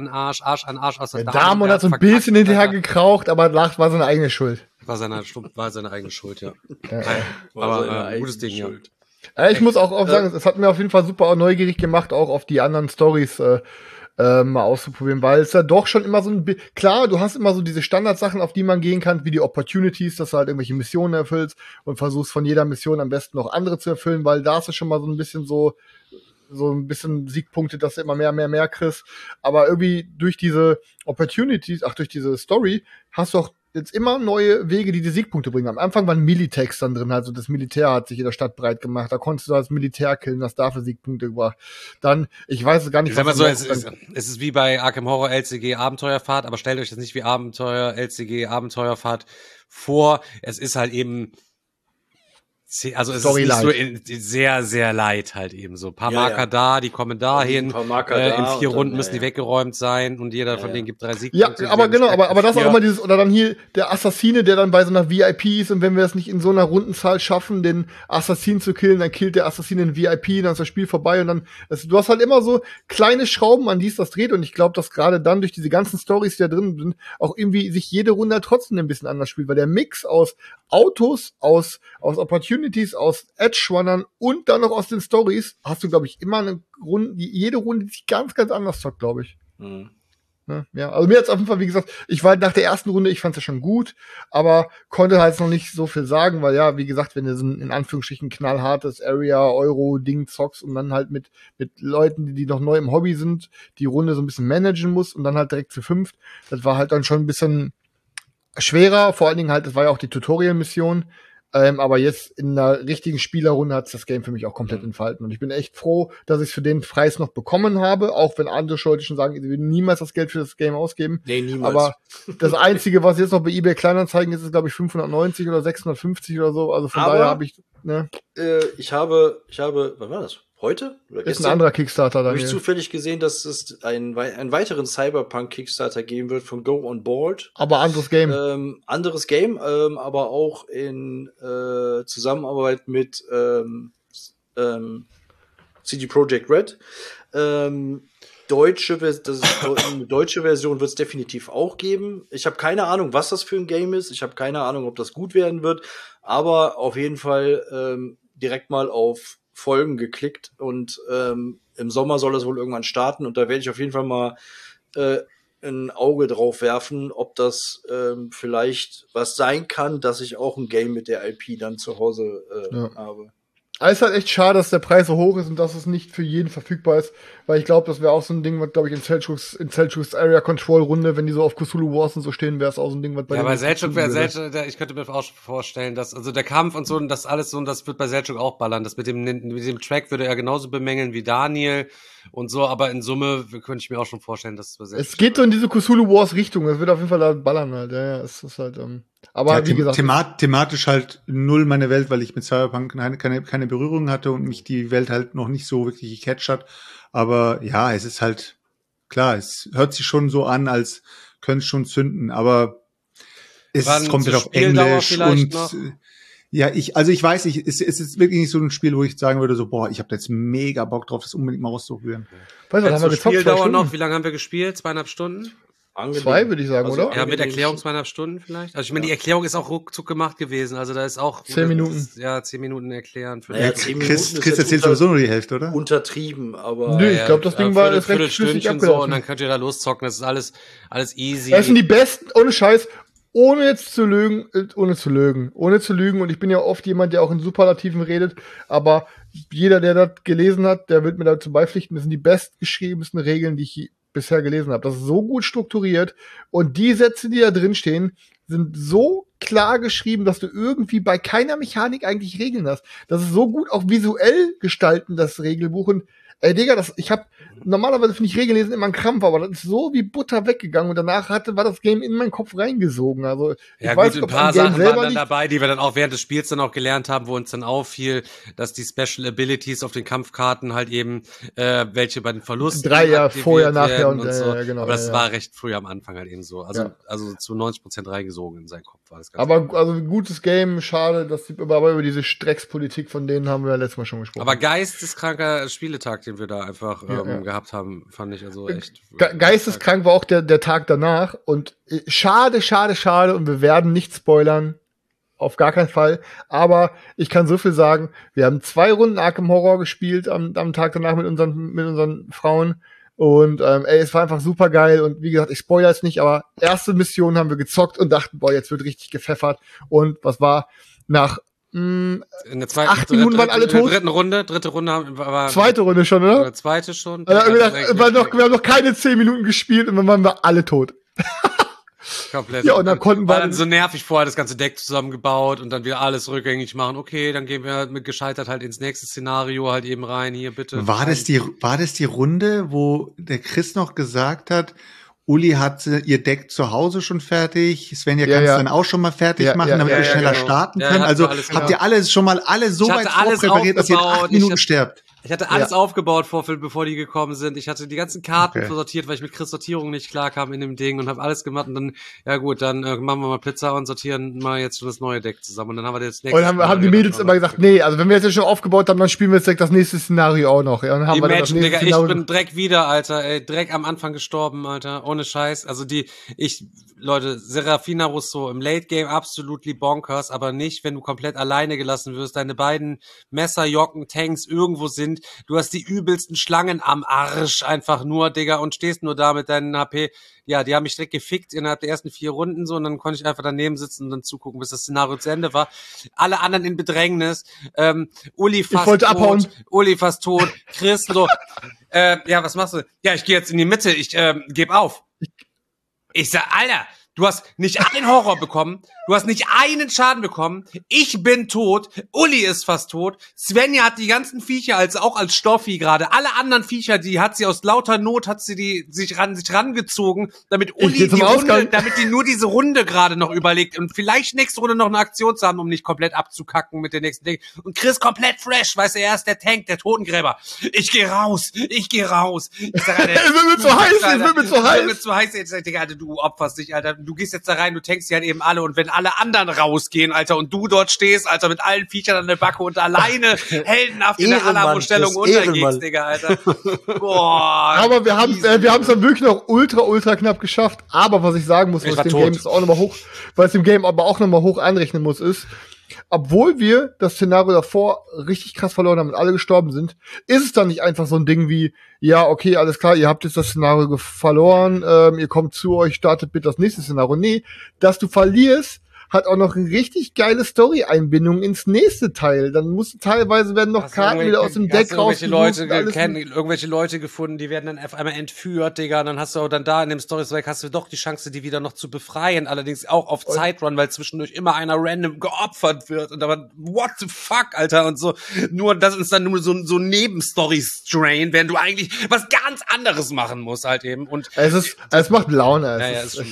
aus der Damon hat so ein bisschen hinterher gekraucht, aber war seine eigene Schuld. War seine eigene Schuld, ja. Aber gutes Ding, Schuld. Ja. Ich muss auch sagen, es hat mir auf jeden Fall super neugierig gemacht, auch auf die anderen Storys mal auszuprobieren, weil es ja doch schon immer so klar, du hast immer so diese Standardsachen, auf die man gehen kann, wie die Opportunities, dass du halt irgendwelche Missionen erfüllst und versuchst von jeder Mission am besten noch andere zu erfüllen, weil da ist es schon mal so ein bisschen so ein bisschen Siegpunkte, dass du immer mehr kriegst. Aber irgendwie durch diese Opportunities, durch diese Story, hast du auch jetzt immer neue Wege, die Siegpunkte bringen. Am Anfang waren Militex dann drin, also das Militär hat sich in der Stadt breit gemacht. Da konntest du das Militär killen, das dafür Siegpunkte gebracht. Dann, ich weiß es gar nicht, was so, es ist wie bei Arkham Horror LCG Abenteuerfahrt, aber stellt euch das nicht wie LCG Abenteuerfahrt vor. Es ist halt eben also es Story ist nicht so sehr, sehr light halt eben so. Ein paar Marker da, die kommen dahin. In 4 Runden müssen die weggeräumt sein und jeder von denen gibt 3 Siegpunkte. Ja, aber genau, aber das ist auch immer dieses, oder dann hier der Assassine, der dann bei so einer VIP ist und wenn wir es nicht in so einer Rundenzahl schaffen, den Assassinen zu killen, dann killt der Assassine den VIP, dann ist das Spiel vorbei und dann, du hast halt immer so kleine Schrauben, an die es das dreht und ich glaube, dass gerade dann durch diese ganzen Storys, die da drin sind, auch irgendwie sich jede Runde trotzdem ein bisschen anders spielt, weil der Mix aus Autos, aus Opportunities, aus Edge-Runnern und dann noch aus den Stories hast du, glaube ich, immer eine Runde, jede Runde, die sich ganz, ganz anders zockt, glaube ich. Ja, also mir hat's auf jeden Fall, wie gesagt, ich war nach der ersten Runde, ich fand's ja schon gut, aber konnte halt noch nicht so viel sagen, weil ja, wie gesagt, wenn du so ein in Anführungsstrichen knallhartes Area-Euro-Ding zockst und dann halt mit Leuten, die noch neu im Hobby sind, die Runde so ein bisschen managen musst und dann halt direkt zu 5, das war halt dann schon ein bisschen schwerer, vor allen Dingen halt, das war ja auch die Tutorial-Mission, aber jetzt in einer richtigen Spielerrunde hat's das Game für mich auch komplett entfalten. Und ich bin echt froh, dass ich für den Preis noch bekommen habe, auch wenn andere Leute schon sagen, sie würden niemals das Geld für das Game ausgeben. Nee, niemals. Aber das Einzige, was jetzt noch bei eBay Kleinanzeigen ist, ist, glaube ich, 590 oder 650 oder so. Also von daher habe ich, ich habe, wann war das? Heute? Oder ist ein anderer Kickstarter da. Habe ich zufällig gesehen, dass es einen weiteren Cyberpunk-Kickstarter geben wird von Go On Board. Aber anderes Game. Aber auch in Zusammenarbeit mit CD Projekt Red. Eine deutsche Version wird es definitiv auch geben. Ich habe keine Ahnung, was das für ein Game ist. Ich habe keine Ahnung, ob das gut werden wird. Aber auf jeden Fall direkt mal auf Folgen geklickt und im Sommer soll es wohl irgendwann starten und da werde ich auf jeden Fall mal ein Auge drauf werfen, ob das vielleicht was sein kann, dass ich auch ein Game mit der IP dann zu Hause habe. Es ist halt echt schade, dass der Preis so hoch ist und dass es nicht für jeden verfügbar ist, weil ich glaube, das wäre auch so ein Ding, was, glaube ich, in Selchuk's Area Control Runde, wenn die so auf Cthulhu Wars und so stehen, wäre es auch so ein Ding, was bei bei Selchuk ich könnte mir auch vorstellen, dass, also der Kampf und so, und das alles so, und das wird bei Selchuk auch ballern, das mit dem Track würde er genauso bemängeln wie Daniel und so, aber in Summe könnte ich mir auch schon vorstellen, dass es bei Selchuk es geht so in diese Cthulhu Wars Richtung, es wird auf jeden Fall da ballern halt, ja, es ist halt, Aber wie gesagt, thematisch halt null meine Welt, weil ich mit Cyberpunk keine Berührung hatte und mich die Welt halt noch nicht so wirklich gecatcht hat. Aber ja, es ist halt, klar, es hört sich schon so an, als könnte es schon zünden, aber es kommt halt auf Englisch und noch? Ja, ich weiß nicht, es ist wirklich nicht so ein Spiel, wo ich sagen würde, so, boah, ich habe da jetzt mega Bock drauf, das unbedingt mal auszuprobieren. Weißt du, haben wir Spieldauer noch? Wie lange haben wir gespielt? 2,5 Stunden? 2 würde ich sagen, also, oder? Ja, mit Erklärung 2,5 Stunden vielleicht. Also ich meine, die Erklärung ist auch ruckzuck gemacht gewesen. Also da ist auch 10 Minuten. 10 Minuten erklären. Naja, 10 Minuten Chris erzählt sowieso nur die Hälfte, oder? Untertrieben, aber. Nö, ich glaube, das Ding war das recht schlüssig abgelaufen. So, und dann könnt ihr da loszocken. Das ist alles easy. Das sind die besten, ohne Scheiß, ohne jetzt zu lügen, und ich bin ja oft jemand, der auch in Superlativen redet, aber jeder, der das gelesen hat, der wird mir dazu beipflichten, das sind die bestgeschriebensten Regeln, die ich bisher gelesen habe. Das ist so gut strukturiert und die Sätze, die da drin stehen, sind so klar geschrieben, dass du irgendwie bei keiner Mechanik eigentlich Regeln hast. Das ist so gut auch visuell gestalten, das Regelbuch. Und Digga, normalerweise finde ich Regeln lesen immer ein Krampf, aber das ist so wie Butter weggegangen und danach war das Game in meinen Kopf reingesogen. Also, ja, ich weiß, ein paar Sachen waren dann dabei, die wir dann auch während des Spiels dann auch gelernt haben, wo uns dann auffiel, dass die Special Abilities auf den Kampfkarten halt eben, welche bei den Verlusten 3 Jahre vorher, nachher und so. Genau. Aber das war recht früh am Anfang halt eben so. Also zu 90% reingesogen in seinen Kopf war das Ganze. Aber, also, ein gutes Game, schade, aber über diese Streckspolitik von denen haben wir ja letztes Mal schon gesprochen. Aber geisteskranker Spieletag, den wir da einfach gehabt haben, fand ich also echt. Geisteskrank war auch der Tag danach und schade und wir werden nicht spoilern, auf gar keinen Fall, aber ich kann so viel sagen, wir haben 2 Runden Arkham Horror gespielt am Tag danach mit unseren Frauen und es war einfach super geil und wie gesagt, ich spoilere es nicht, aber erste Mission haben wir gezockt und dachten, boah, jetzt wird richtig gepfeffert und was war nach in der zweiten, 8 Minuten waren alle tot. Dritte Runde war zweite Runde schon, oder? Zweite schon. Wir haben noch keine 10 Minuten gespielt und dann waren wir alle tot. Komplett. Ja, und dann konnten wir dann so nervig vorher das ganze Deck zusammengebaut und dann wieder alles rückgängig machen. Okay, dann gehen wir mit gescheitert halt ins nächste Szenario halt eben rein. Hier bitte. War das die Runde, wo der Chris noch gesagt hat, Uli hat ihr Deck zu Hause schon fertig, Svenja kann es dann auch schon mal fertig machen, damit wir schneller starten können. Also habt ihr alles so weit vorpräpariert, dass ihr in 8 Minuten sterbt? Ich hatte alles aufgebaut, bevor die gekommen sind. Ich hatte die ganzen Karten sortiert, weil ich mit Chris Sortierung nicht klarkam in dem Ding und habe alles gemacht und dann, ja gut, dann machen wir mal Pizza und sortieren mal jetzt schon das neue Deck zusammen und dann haben wir das nächste. Und haben die Mädels immer gesagt, nee, also wenn wir jetzt schon aufgebaut haben, dann spielen wir jetzt direkt das nächste Szenario auch noch. Ja, dann haben die wir Matchen, das Digga, ich bin direkt wieder, Alter, direkt am Anfang gestorben, Alter, ohne Scheiß. Also Leute, Serafina Rousseau im Late Game absolutely bonkers, aber nicht, wenn du komplett alleine gelassen wirst, deine beiden Messerjocken, Tanks irgendwo sind, du hast die übelsten Schlangen am Arsch einfach nur, Digga, und stehst nur da mit deinen HP. Ja, die haben mich direkt gefickt innerhalb der ersten 4 Runden so und dann konnte ich einfach daneben sitzen und dann zugucken, bis das Szenario zu Ende war. Alle anderen in Bedrängnis. Uli fast tot. Chris so, ja, was machst du? Ja, ich gehe jetzt in die Mitte, ich gebe auf. Ich sag, Alter, du hast nicht einen Horror bekommen, du hast nicht einen Schaden bekommen, ich bin tot, Uli ist fast tot, Svenja hat die ganzen Viecher auch als Stoffi gerade, alle anderen Viecher, die hat sie aus lauter Not, hat sie sich rangezogen, damit Uli damit die nur diese Runde gerade noch überlegt und vielleicht nächste Runde noch eine Aktion zu haben, um nicht komplett abzukacken mit der nächsten Ding. Und Chris komplett fresh, weißt du, er ist der Tank, der Totengräber. Ich geh raus. Ich sag, Alter, es wird mir zu heiß. Jetzt, Digga, Alter, du opferst dich, Alter. Du gehst jetzt da rein, du tankst die halt eben alle und wenn alle anderen rausgehen, Alter, und du dort stehst, Alter, mit allen Viechern an der Backe und alleine heldenhaft in der Alarmstellung untergehst, Digga, Alter. Boah. Aber wir haben es dann wirklich noch ultra knapp geschafft. Aber was ich sagen muss, was dem Game auch nochmal hoch, weil es dem Game aber auch nochmal hoch anrechnen muss, ist, obwohl wir das Szenario davor richtig krass verloren haben und alle gestorben sind, ist es dann nicht einfach so ein Ding wie, ja, okay, alles klar, ihr habt jetzt das Szenario verloren, ihr kommt zu euch, startet bitte das nächste Szenario. Nee, dass du verlierst, hat auch noch eine richtig geile Story-Einbindung ins nächste Teil. Dann teilweise werden noch Karten wieder aus dem Deck rausgesucht. Irgendwelche Leute gefunden, die werden dann auf einmal entführt, Digga. Und dann hast du auch dann da in dem Story-Zweig hast du doch die Chance, die wieder noch zu befreien. Allerdings auch auf Zeitrun, weil zwischendurch immer einer random geopfert wird. Und aber, what the fuck, Alter? Und so, nur, das ist dann nur so Nebenstory-Strain, während du eigentlich was ganz anderes machen musst halt eben. Und es macht Laune. Naja, ist schon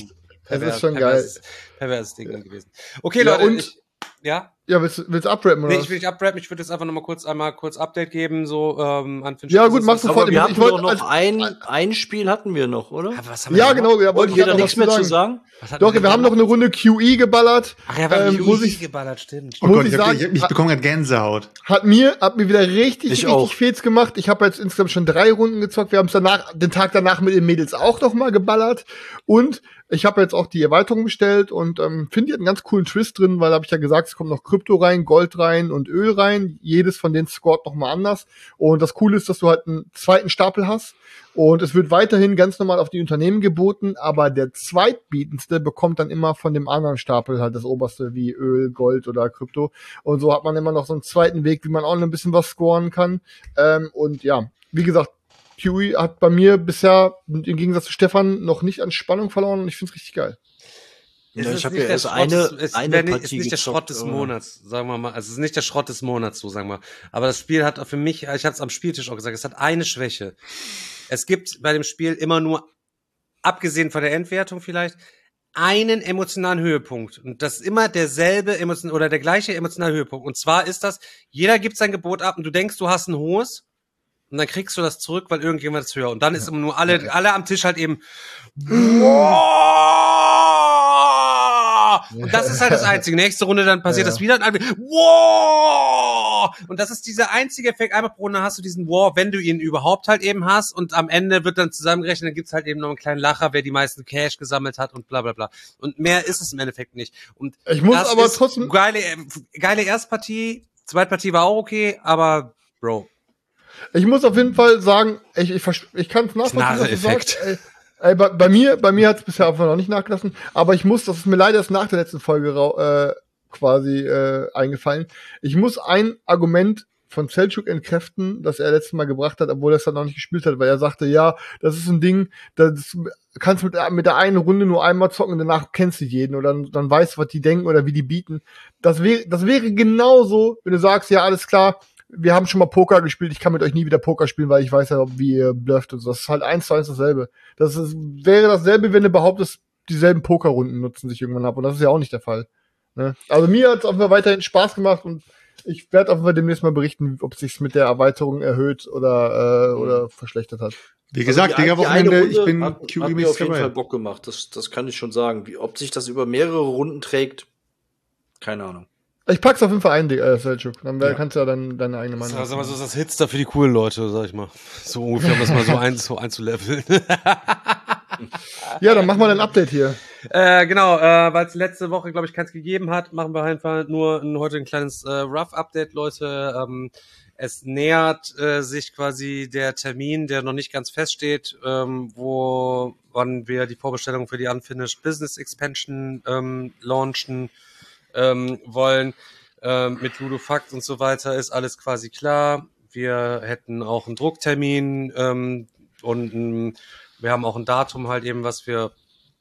Es ist schon geil. Perverses Ding gewesen. Okay, Leute, und ja, willst du abrappen, oder? Nee, ich will nicht abrappen, ich würde jetzt einfach nochmal kurz Update geben, so an Finn. Ja, gut, mach sofort. Wir hatten doch noch ein Spiel hatten wir noch, oder? Was haben wir genau, ja, wollte ich da nichts mehr zu sagen. Doch, wir haben noch eine Runde QE geballert. Ach ja, wir haben QE geballert, stimmt. Oh Gott, ich bekomme gerade Gänsehaut. Hat mir wieder richtig Fets gemacht. Ich habe jetzt insgesamt schon 3 Runden gezockt. Wir haben es den Tag danach mit den Mädels auch noch mal geballert. Und ich habe jetzt auch die Erweiterung bestellt und finde, die hat einen ganz coolen Twist drin, weil da habe ich ja gesagt, es kommt noch Krypto rein, Gold rein und Öl rein. Jedes von denen scoret noch mal anders. Und das Coole ist, dass du halt einen zweiten Stapel hast. Und es wird weiterhin ganz normal auf die Unternehmen geboten, aber der Zweitbietendste bekommt dann immer von dem anderen Stapel halt das oberste, wie Öl, Gold oder Krypto. Und so hat man immer noch so einen zweiten Weg, wie man auch noch ein bisschen was scoren kann. Und ja, wie gesagt, QE hat bei mir bisher im Gegensatz zu Stefan noch nicht an Spannung verloren und ich finde es richtig geil. Ich habe ja erst eine Partie ist nicht der Schrott des Monats, sagen wir mal. Also es ist nicht der Schrott des Monats, so sagen wir. Aber das Spiel hat für mich, ich habe es am Spieltisch auch gesagt, es hat eine Schwäche. Es gibt bei dem Spiel immer nur, abgesehen von der Endwertung vielleicht, einen emotionalen Höhepunkt. Und das ist immer derselbe oder der gleiche emotionale Höhepunkt. Und zwar ist das, jeder gibt sein Gebot ab und du denkst, du hast ein hohes. Und dann kriegst du das zurück, weil irgendjemand ist höher. Und dann ist immer nur alle am Tisch halt eben, wow! Und das ist halt das Einzige. Nächste Runde dann passiert das wieder. Und alle, wow! Und das ist dieser einzige Effekt. Einmal pro Runde hast du diesen Wow, wenn du ihn überhaupt halt eben hast. Und am Ende wird dann zusammengerechnet, dann gibt's halt eben noch einen kleinen Lacher, wer die meisten Cash gesammelt hat und bla bla bla. Und mehr ist es im Endeffekt nicht. Und ich muss aber trotzdem geile Erstpartie, Zweitpartie war auch okay, aber Bro. Ich muss auf jeden Fall sagen, ich kann es nachvollziehen, was du sagst. Bei mir hat es bisher einfach noch nicht nachgelassen, aber das ist mir leider erst nach der letzten Folge eingefallen. Ich muss ein Argument von Selçuk entkräften, das er letztes Mal gebracht hat, obwohl er es dann noch nicht gespielt hat, weil er sagte, ja, das ist ein Ding, das kannst mit der einen Runde nur einmal zocken und danach kennst du jeden oder dann weißt du, was die denken oder wie die bieten. Das wäre genauso, wenn du sagst, ja, alles klar, wir haben schon mal Poker gespielt, ich kann mit euch nie wieder Poker spielen, weil ich weiß ja, wie ihr blufft und so. Das ist halt 1:1 dasselbe. Wäre dasselbe, wenn du behauptest, dieselben Pokerrunden nutzen sich irgendwann ab. Und das ist ja auch nicht der Fall. Ne? Also mir hat es auf jeden Fall weiterhin Spaß gemacht und ich werde auf jeden Fall demnächst mal berichten, ob es sich mit der Erweiterung erhöht oder verschlechtert hat. Wie gesagt, Wochenende, ich bin QE hat mir auf jeden Fall Bock gemacht. Das kann ich schon sagen. Ob sich das über mehrere Runden trägt, keine Ahnung. Ich pack's auf jeden Fall ein, Selçuk. Dann kannst du ja dann deine eigene Meinung. Sag mal, so ist das Hitster für die coolen Leute, sag ich mal. So ungefähr, um das mal so einzuleveln. Ja, dann machen wir ein Update hier. Genau, weil es letzte Woche, glaube ich, keins gegeben hat, machen wir einfach nur heute ein kleines Rough-Update, Leute. Es nähert sich quasi der Termin, der noch nicht ganz feststeht, wann wir die Vorbestellung für die Unfinished Business Expansion launchen wollen. Mit Ludofact und so weiter ist alles quasi klar. Wir hätten auch einen Drucktermin und wir haben auch ein Datum halt eben, was wir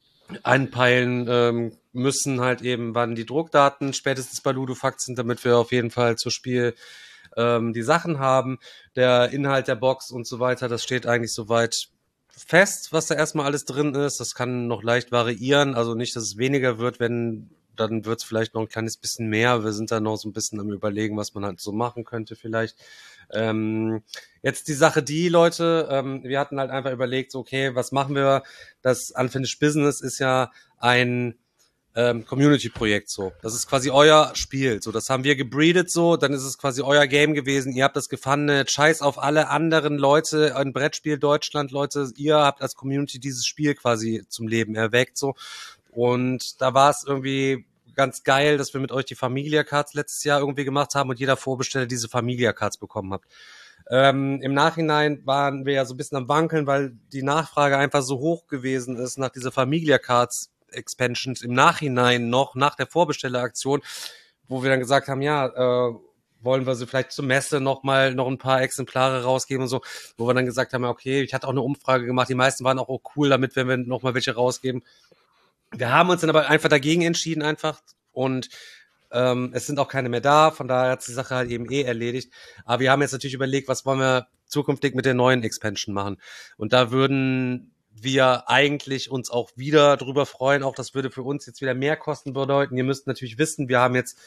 einpeilen müssen, halt eben, wann die Druckdaten spätestens bei Ludofact sind, damit wir auf jeden Fall zu Spiel die Sachen haben. Der Inhalt der Box und so weiter, das steht eigentlich soweit fest, was da erstmal alles drin ist. Das kann noch leicht variieren, also nicht, dass es weniger wird, dann wird es vielleicht noch ein kleines bisschen mehr. Wir sind da noch so ein bisschen am Überlegen, was man halt so machen könnte vielleicht. Jetzt die Sache, Leute, wir hatten halt einfach überlegt, so, okay, was machen wir? Das Unfinished Business ist ja ein Community-Projekt so. Das ist quasi euer Spiel. So, das haben wir gebreedet so, dann ist es quasi euer Game gewesen. Ihr habt das gefunden. Scheiß auf alle anderen Leute in Brettspiel Deutschland, Leute. Ihr habt als Community dieses Spiel quasi zum Leben erweckt so. Und da war es irgendwie ganz geil, dass wir mit euch die Familia-Cards letztes Jahr irgendwie gemacht haben und jeder Vorbesteller diese Familia-Cards bekommen hat. Im Nachhinein waren wir ja so ein bisschen am Wankeln, weil die Nachfrage einfach so hoch gewesen ist nach dieser Familia-Cards Expansions im Nachhinein noch, nach der Vorbestelleraktion, wo wir dann gesagt haben, ja, wollen wir sie vielleicht zur Messe noch ein paar Exemplare rausgeben und so, wo wir dann gesagt haben, okay, ich hatte auch eine Umfrage gemacht, die meisten waren auch cool damit, wenn wir noch mal welche rausgeben. Wir haben uns dann aber einfach dagegen entschieden und es sind auch keine mehr da, von daher hat die Sache halt eben erledigt. Aber wir haben jetzt natürlich überlegt, was wollen wir zukünftig mit der neuen Expansion machen. Und da würden wir eigentlich uns auch wieder drüber freuen. Auch das würde für uns jetzt wieder mehr Kosten bedeuten. Ihr müsst natürlich wissen, wir haben jetzt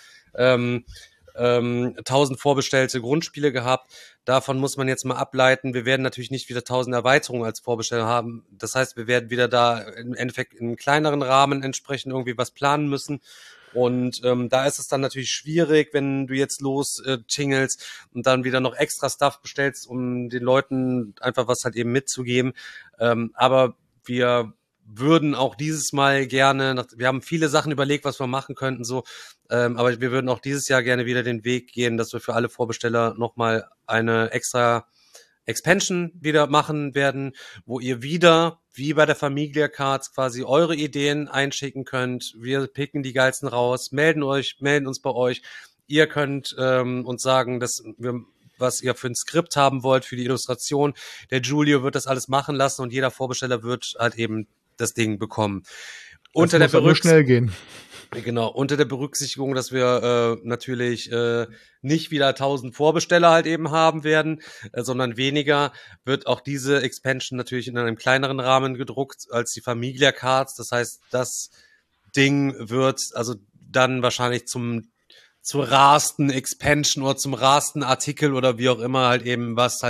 1000 vorbestellte Grundspiele gehabt. Davon muss man jetzt mal ableiten. Wir werden natürlich nicht wieder 1000 Erweiterungen als Vorbestellung haben. Das heißt, wir werden wieder da im Endeffekt in einem kleineren Rahmen entsprechend irgendwie was planen müssen. Und da ist es dann natürlich schwierig, wenn du jetzt tingelst und dann wieder noch extra Stuff bestellst, um den Leuten einfach was halt eben mitzugeben. Aber wir würden auch dieses Mal gerne, wir haben viele Sachen überlegt, was wir machen könnten, so, aber wir würden auch dieses Jahr gerne wieder den Weg gehen, dass wir für alle Vorbesteller nochmal eine extra Expansion wieder machen werden, wo ihr wieder, wie bei der Familia Cards, quasi eure Ideen einschicken könnt. Wir picken die geilsten raus, melden uns bei euch. Ihr könnt uns sagen, was ihr für ein Skript haben wollt, für die Illustration. Der Julio wird das alles machen lassen und jeder Vorbesteller wird halt eben das Ding bekommen. Das muss aber schnell gehen. Genau, unter der Berücksichtigung, dass wir natürlich nicht wieder 1000 Vorbesteller halt eben haben werden, sondern weniger, wird auch diese Expansion natürlich in einem kleineren Rahmen gedruckt als die Familia Cards. Das heißt, das Ding wird also dann wahrscheinlich zur rarsten Expansion oder zum rarsten Artikel oder wie auch immer halt eben, was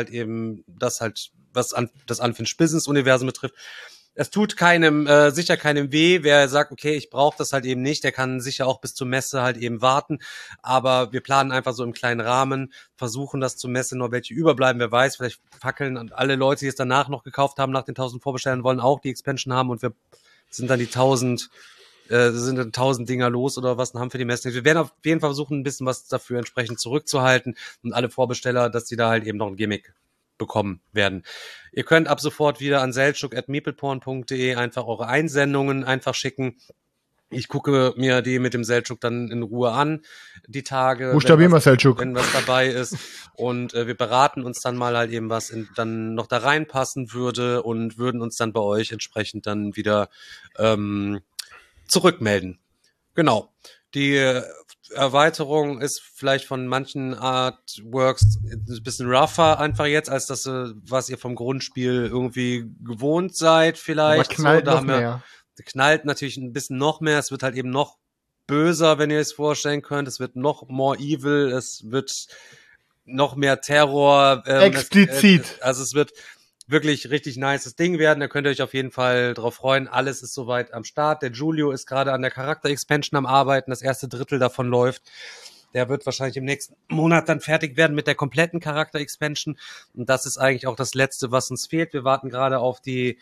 das Unfinished Business Universum betrifft. Es tut sicher keinem weh, wer sagt, okay, ich brauche das halt eben nicht, der kann sicher auch bis zur Messe halt eben warten, aber wir planen einfach so im kleinen Rahmen, versuchen das zur Messe noch welche überbleiben, wer weiß, vielleicht fackeln alle Leute, die es danach noch gekauft haben, nach den 1000 Vorbestellen, wollen auch die Expansion haben und wir sind dann die 1000 Dinger los oder was und haben für die Messe. Wir werden auf jeden Fall versuchen, ein bisschen was dafür entsprechend zurückzuhalten und alle Vorbesteller, dass die da halt eben noch ein Gimmick bekommen werden. Ihr könnt ab sofort wieder an selchuk@meepleporn.de einfach eure Einsendungen einfach schicken. Ich gucke mir die mit dem Selchuk dann in Ruhe an, die Tage, Buchstabieren wir Selchuk, wenn was dabei ist. Und wir beraten uns dann mal halt eben, was dann noch da reinpassen würde und würden uns dann bei euch entsprechend dann wieder zurückmelden. Genau. Die Erweiterung ist vielleicht von manchen Artworks ein bisschen rougher einfach jetzt, als das, was ihr vom Grundspiel irgendwie gewohnt seid vielleicht. Aber knallt noch mehr. Knallt natürlich ein bisschen noch mehr. Es wird halt eben noch böser, wenn ihr es vorstellen könnt. Es wird noch more evil. Es wird noch mehr Terror. Explizit. Also es wird wirklich richtig nices Ding werden. Da könnt ihr euch auf jeden Fall drauf freuen. Alles ist soweit am Start. Der Julio ist gerade an der Charakter-Expansion am Arbeiten. Das erste Drittel davon läuft. Der wird wahrscheinlich im nächsten Monat dann fertig werden mit der kompletten Charakter-Expansion. Und das ist eigentlich auch das Letzte, was uns fehlt. Wir warten gerade auf die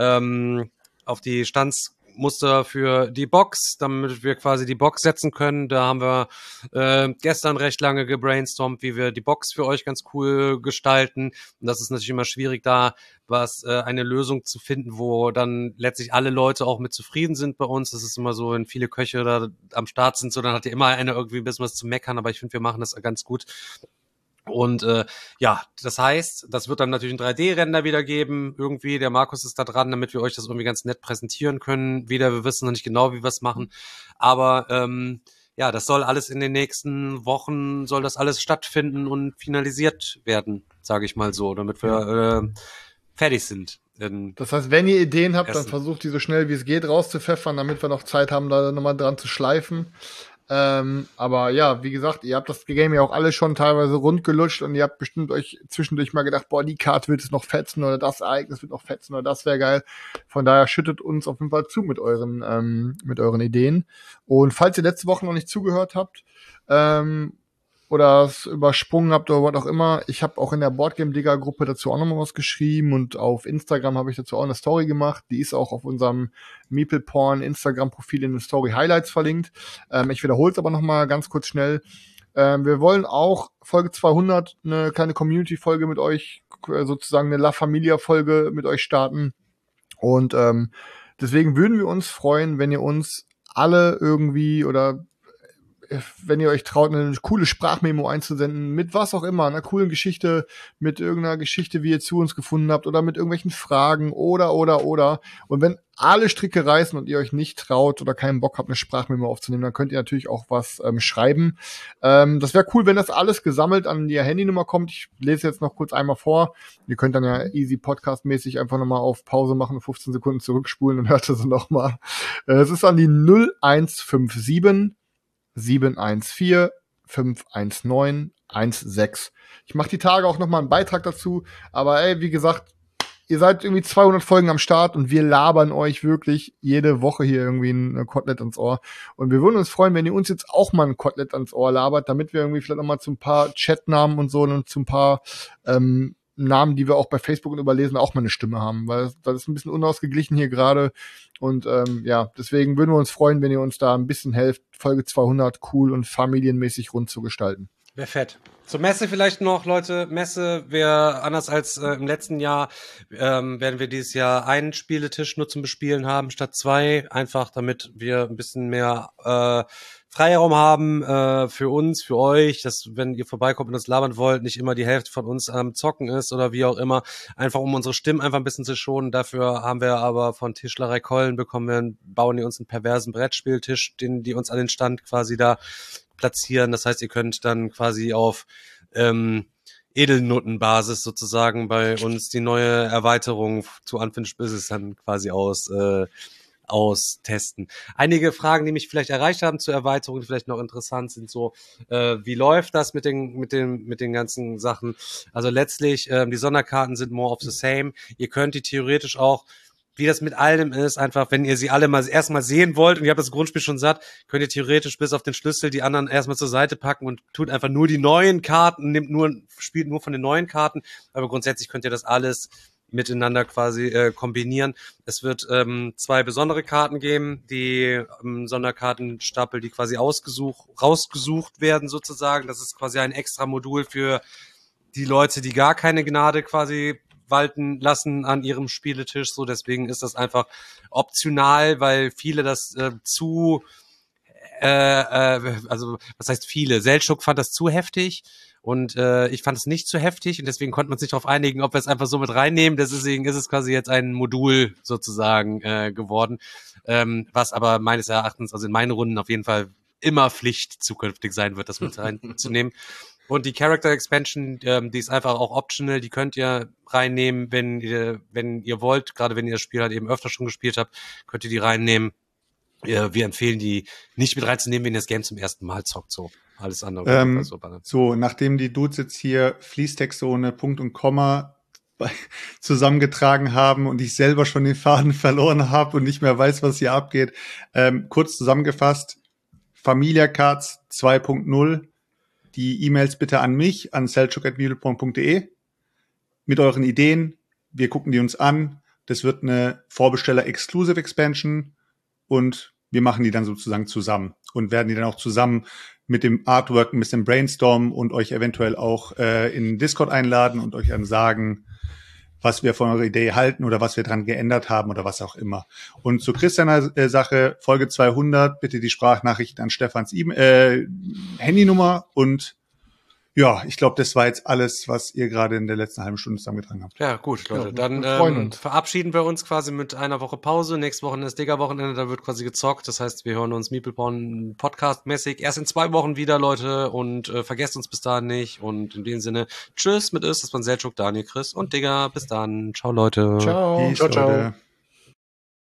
Standsmuster für die Box, damit wir quasi die Box setzen können. Da haben wir gestern recht lange gebrainstormt, wie wir die Box für euch ganz cool gestalten. Und das ist natürlich immer schwierig, da eine Lösung zu finden, wo dann letztlich alle Leute auch mit zufrieden sind bei uns. Das ist immer so, wenn viele Köche da am Start sind, so dann hat ja immer einer irgendwie ein bisschen was zu meckern, aber ich finde, wir machen das ganz gut. Und das heißt, das wird dann natürlich einen 3D-Render wieder geben. Irgendwie, der Markus ist da dran, damit wir euch das irgendwie ganz nett präsentieren können. Wir wissen noch nicht genau, wie wir es machen. Aber das soll alles in den nächsten Wochen, soll das alles stattfinden und finalisiert werden, sage ich mal so, damit wir fertig sind. Das heißt, wenn ihr Ideen habt, dann versucht die so schnell wie es geht rauszupfeffern, damit wir noch Zeit haben, da nochmal dran zu schleifen. Aber ja, wie gesagt, ihr habt das Game ja auch alle schon teilweise rund gelutscht und ihr habt bestimmt euch zwischendurch mal gedacht, boah, die Karte wird es noch fetzen oder das Ereignis wird noch fetzen oder das wäre geil. Von daher schüttet uns auf jeden Fall zu mit euren Ideen. Und falls ihr letzte Woche noch nicht zugehört habt, oder es übersprungen habt oder was auch immer, ich habe auch in der Boardgame-Digger-Gruppe dazu auch nochmal was geschrieben und auf Instagram habe ich dazu auch eine Story gemacht. Die ist auch auf unserem Meepleporn Instagram-Profil in den Story-Highlights verlinkt. Ich wiederhole es aber nochmal ganz kurz schnell. Wir wollen auch Folge 200 eine kleine Community-Folge mit euch, sozusagen eine La Familia-Folge mit euch starten. Und deswegen würden wir uns freuen, wenn ihr uns alle irgendwie oder wenn ihr euch traut, eine coole Sprachmemo einzusenden, mit was auch immer, einer coolen Geschichte, mit irgendeiner Geschichte, wie ihr zu uns gefunden habt oder mit irgendwelchen Fragen oder. Und wenn alle Stricke reißen und ihr euch nicht traut oder keinen Bock habt, eine Sprachmemo aufzunehmen, dann könnt ihr natürlich auch was schreiben. Das wäre cool, wenn das alles gesammelt an die Handynummer kommt. Ich lese jetzt noch kurz einmal vor. Ihr könnt dann ja easy Podcast-mäßig einfach nochmal auf Pause machen, 15 Sekunden zurückspulen und hört es nochmal. Es ist an die 0157 714 519 16. Ich mache die Tage auch nochmal einen Beitrag dazu, aber ey, wie gesagt, ihr seid irgendwie 200 Folgen am Start und wir labern euch wirklich jede Woche hier irgendwie ein Kotelett ans Ohr. Und wir würden uns freuen, wenn ihr uns jetzt auch mal ein Kotelett ans Ohr labert, damit wir irgendwie vielleicht noch mal zu ein paar Chatnamen und so und zu ein paar Namen, die wir auch bei Facebook und überlesen, auch mal eine Stimme haben, weil das ist ein bisschen unausgeglichen hier gerade. Und ja, deswegen würden wir uns freuen, wenn ihr uns da ein bisschen helft, Folge 200 cool und familienmäßig rund zu gestalten. Wäre fett. Zur Messe vielleicht noch, Leute. Messe wäre anders als im letzten Jahr, werden wir dieses Jahr einen Spieletisch nur zum Bespielen haben statt 2. Einfach damit wir ein bisschen mehr Freiraum haben für uns, für euch, dass wenn ihr vorbeikommt und uns labern wollt, nicht immer die Hälfte von uns am Zocken ist oder wie auch immer. Einfach um unsere Stimmen einfach ein bisschen zu schonen. Dafür haben wir aber von Tischlerei Kollen bauen die uns einen perversen Brettspieltisch, den die uns an den Stand quasi da platzieren. Das heißt, ihr könnt dann quasi auf Edelnotenbasis sozusagen bei uns die neue Erweiterung zu Unfinished Business dann quasi austesten. Einige Fragen, die mich vielleicht erreicht haben zur Erweiterung, die vielleicht noch interessant sind, so wie läuft das mit den ganzen Sachen? Also letztlich, die Sonderkarten sind more of the same. Ihr könnt die theoretisch auch, wie das mit allem ist, einfach, wenn ihr sie alle mal erstmal sehen wollt und ihr habt das Grundspiel schon satt, könnt ihr theoretisch bis auf den Schlüssel die anderen erstmal zur Seite packen und tut einfach nur die neuen Karten, spielt nur von den neuen Karten, aber grundsätzlich könnt ihr das alles miteinander quasi kombinieren. Es wird 2 besondere Karten geben, die Sonderkartenstapel, die quasi rausgesucht werden sozusagen. Das ist quasi ein extra Modul für die Leute, die gar keine Gnade quasi walten lassen an ihrem Spieletisch, so deswegen ist das einfach optional, weil viele das also was heißt viele? Selçuk fand das zu heftig und ich fand es nicht zu heftig und deswegen konnte man sich darauf einigen, ob wir es einfach so mit reinnehmen. Deswegen ist es quasi jetzt ein Modul sozusagen geworden, was aber meines Erachtens, also in meinen Runden auf jeden Fall immer Pflicht zukünftig sein wird, das mit reinzunehmen. Und die Character Expansion, die ist einfach auch optional, die könnt ihr reinnehmen, wenn ihr wollt, gerade wenn ihr das Spiel halt eben öfter schon gespielt habt, könnt ihr die reinnehmen. Wir empfehlen die nicht mit reinzunehmen, wenn ihr das Game zum ersten Mal zockt, so. Alles andere. So, nachdem die Dudes jetzt hier Fließtext ohne Punkt und Komma zusammengetragen haben und ich selber schon den Faden verloren habe und nicht mehr weiß, was hier abgeht, kurz zusammengefasst, Familia Cards 2.0, die E-Mails bitte an mich, an selchuk@meepleporn.de mit euren Ideen. Wir gucken die uns an. Das wird eine Vorbesteller-Exclusive Expansion und wir machen die dann sozusagen zusammen und werden die dann auch zusammen mit dem Artwork ein bisschen brainstormen und euch eventuell auch in Discord einladen und euch dann sagen, was wir von eurer Idee halten oder was wir dran geändert haben oder was auch immer. Und zu Christianer Sache, Folge 200, bitte die Sprachnachricht an Stefans Handynummer und ja, ich glaube, das war jetzt alles, was ihr gerade in der letzten halben Stunde zusammengetragen habt. Ja, gut, Leute. Dann verabschieden wir uns quasi mit einer Woche Pause. Nächste Woche ist Digger-Wochenende, da wird quasi gezockt. Das heißt, wir hören uns Meepleporn Podcast-mäßig erst in 2 Wochen wieder, Leute. Und vergesst uns bis dahin nicht. Und in dem Sinne, tschüss mit uns. Das waren Selchuk, Daniel, Chris und Digger. Bis dann. Ciao, Leute. Ciao. Peace, ciao, ciao. Leute.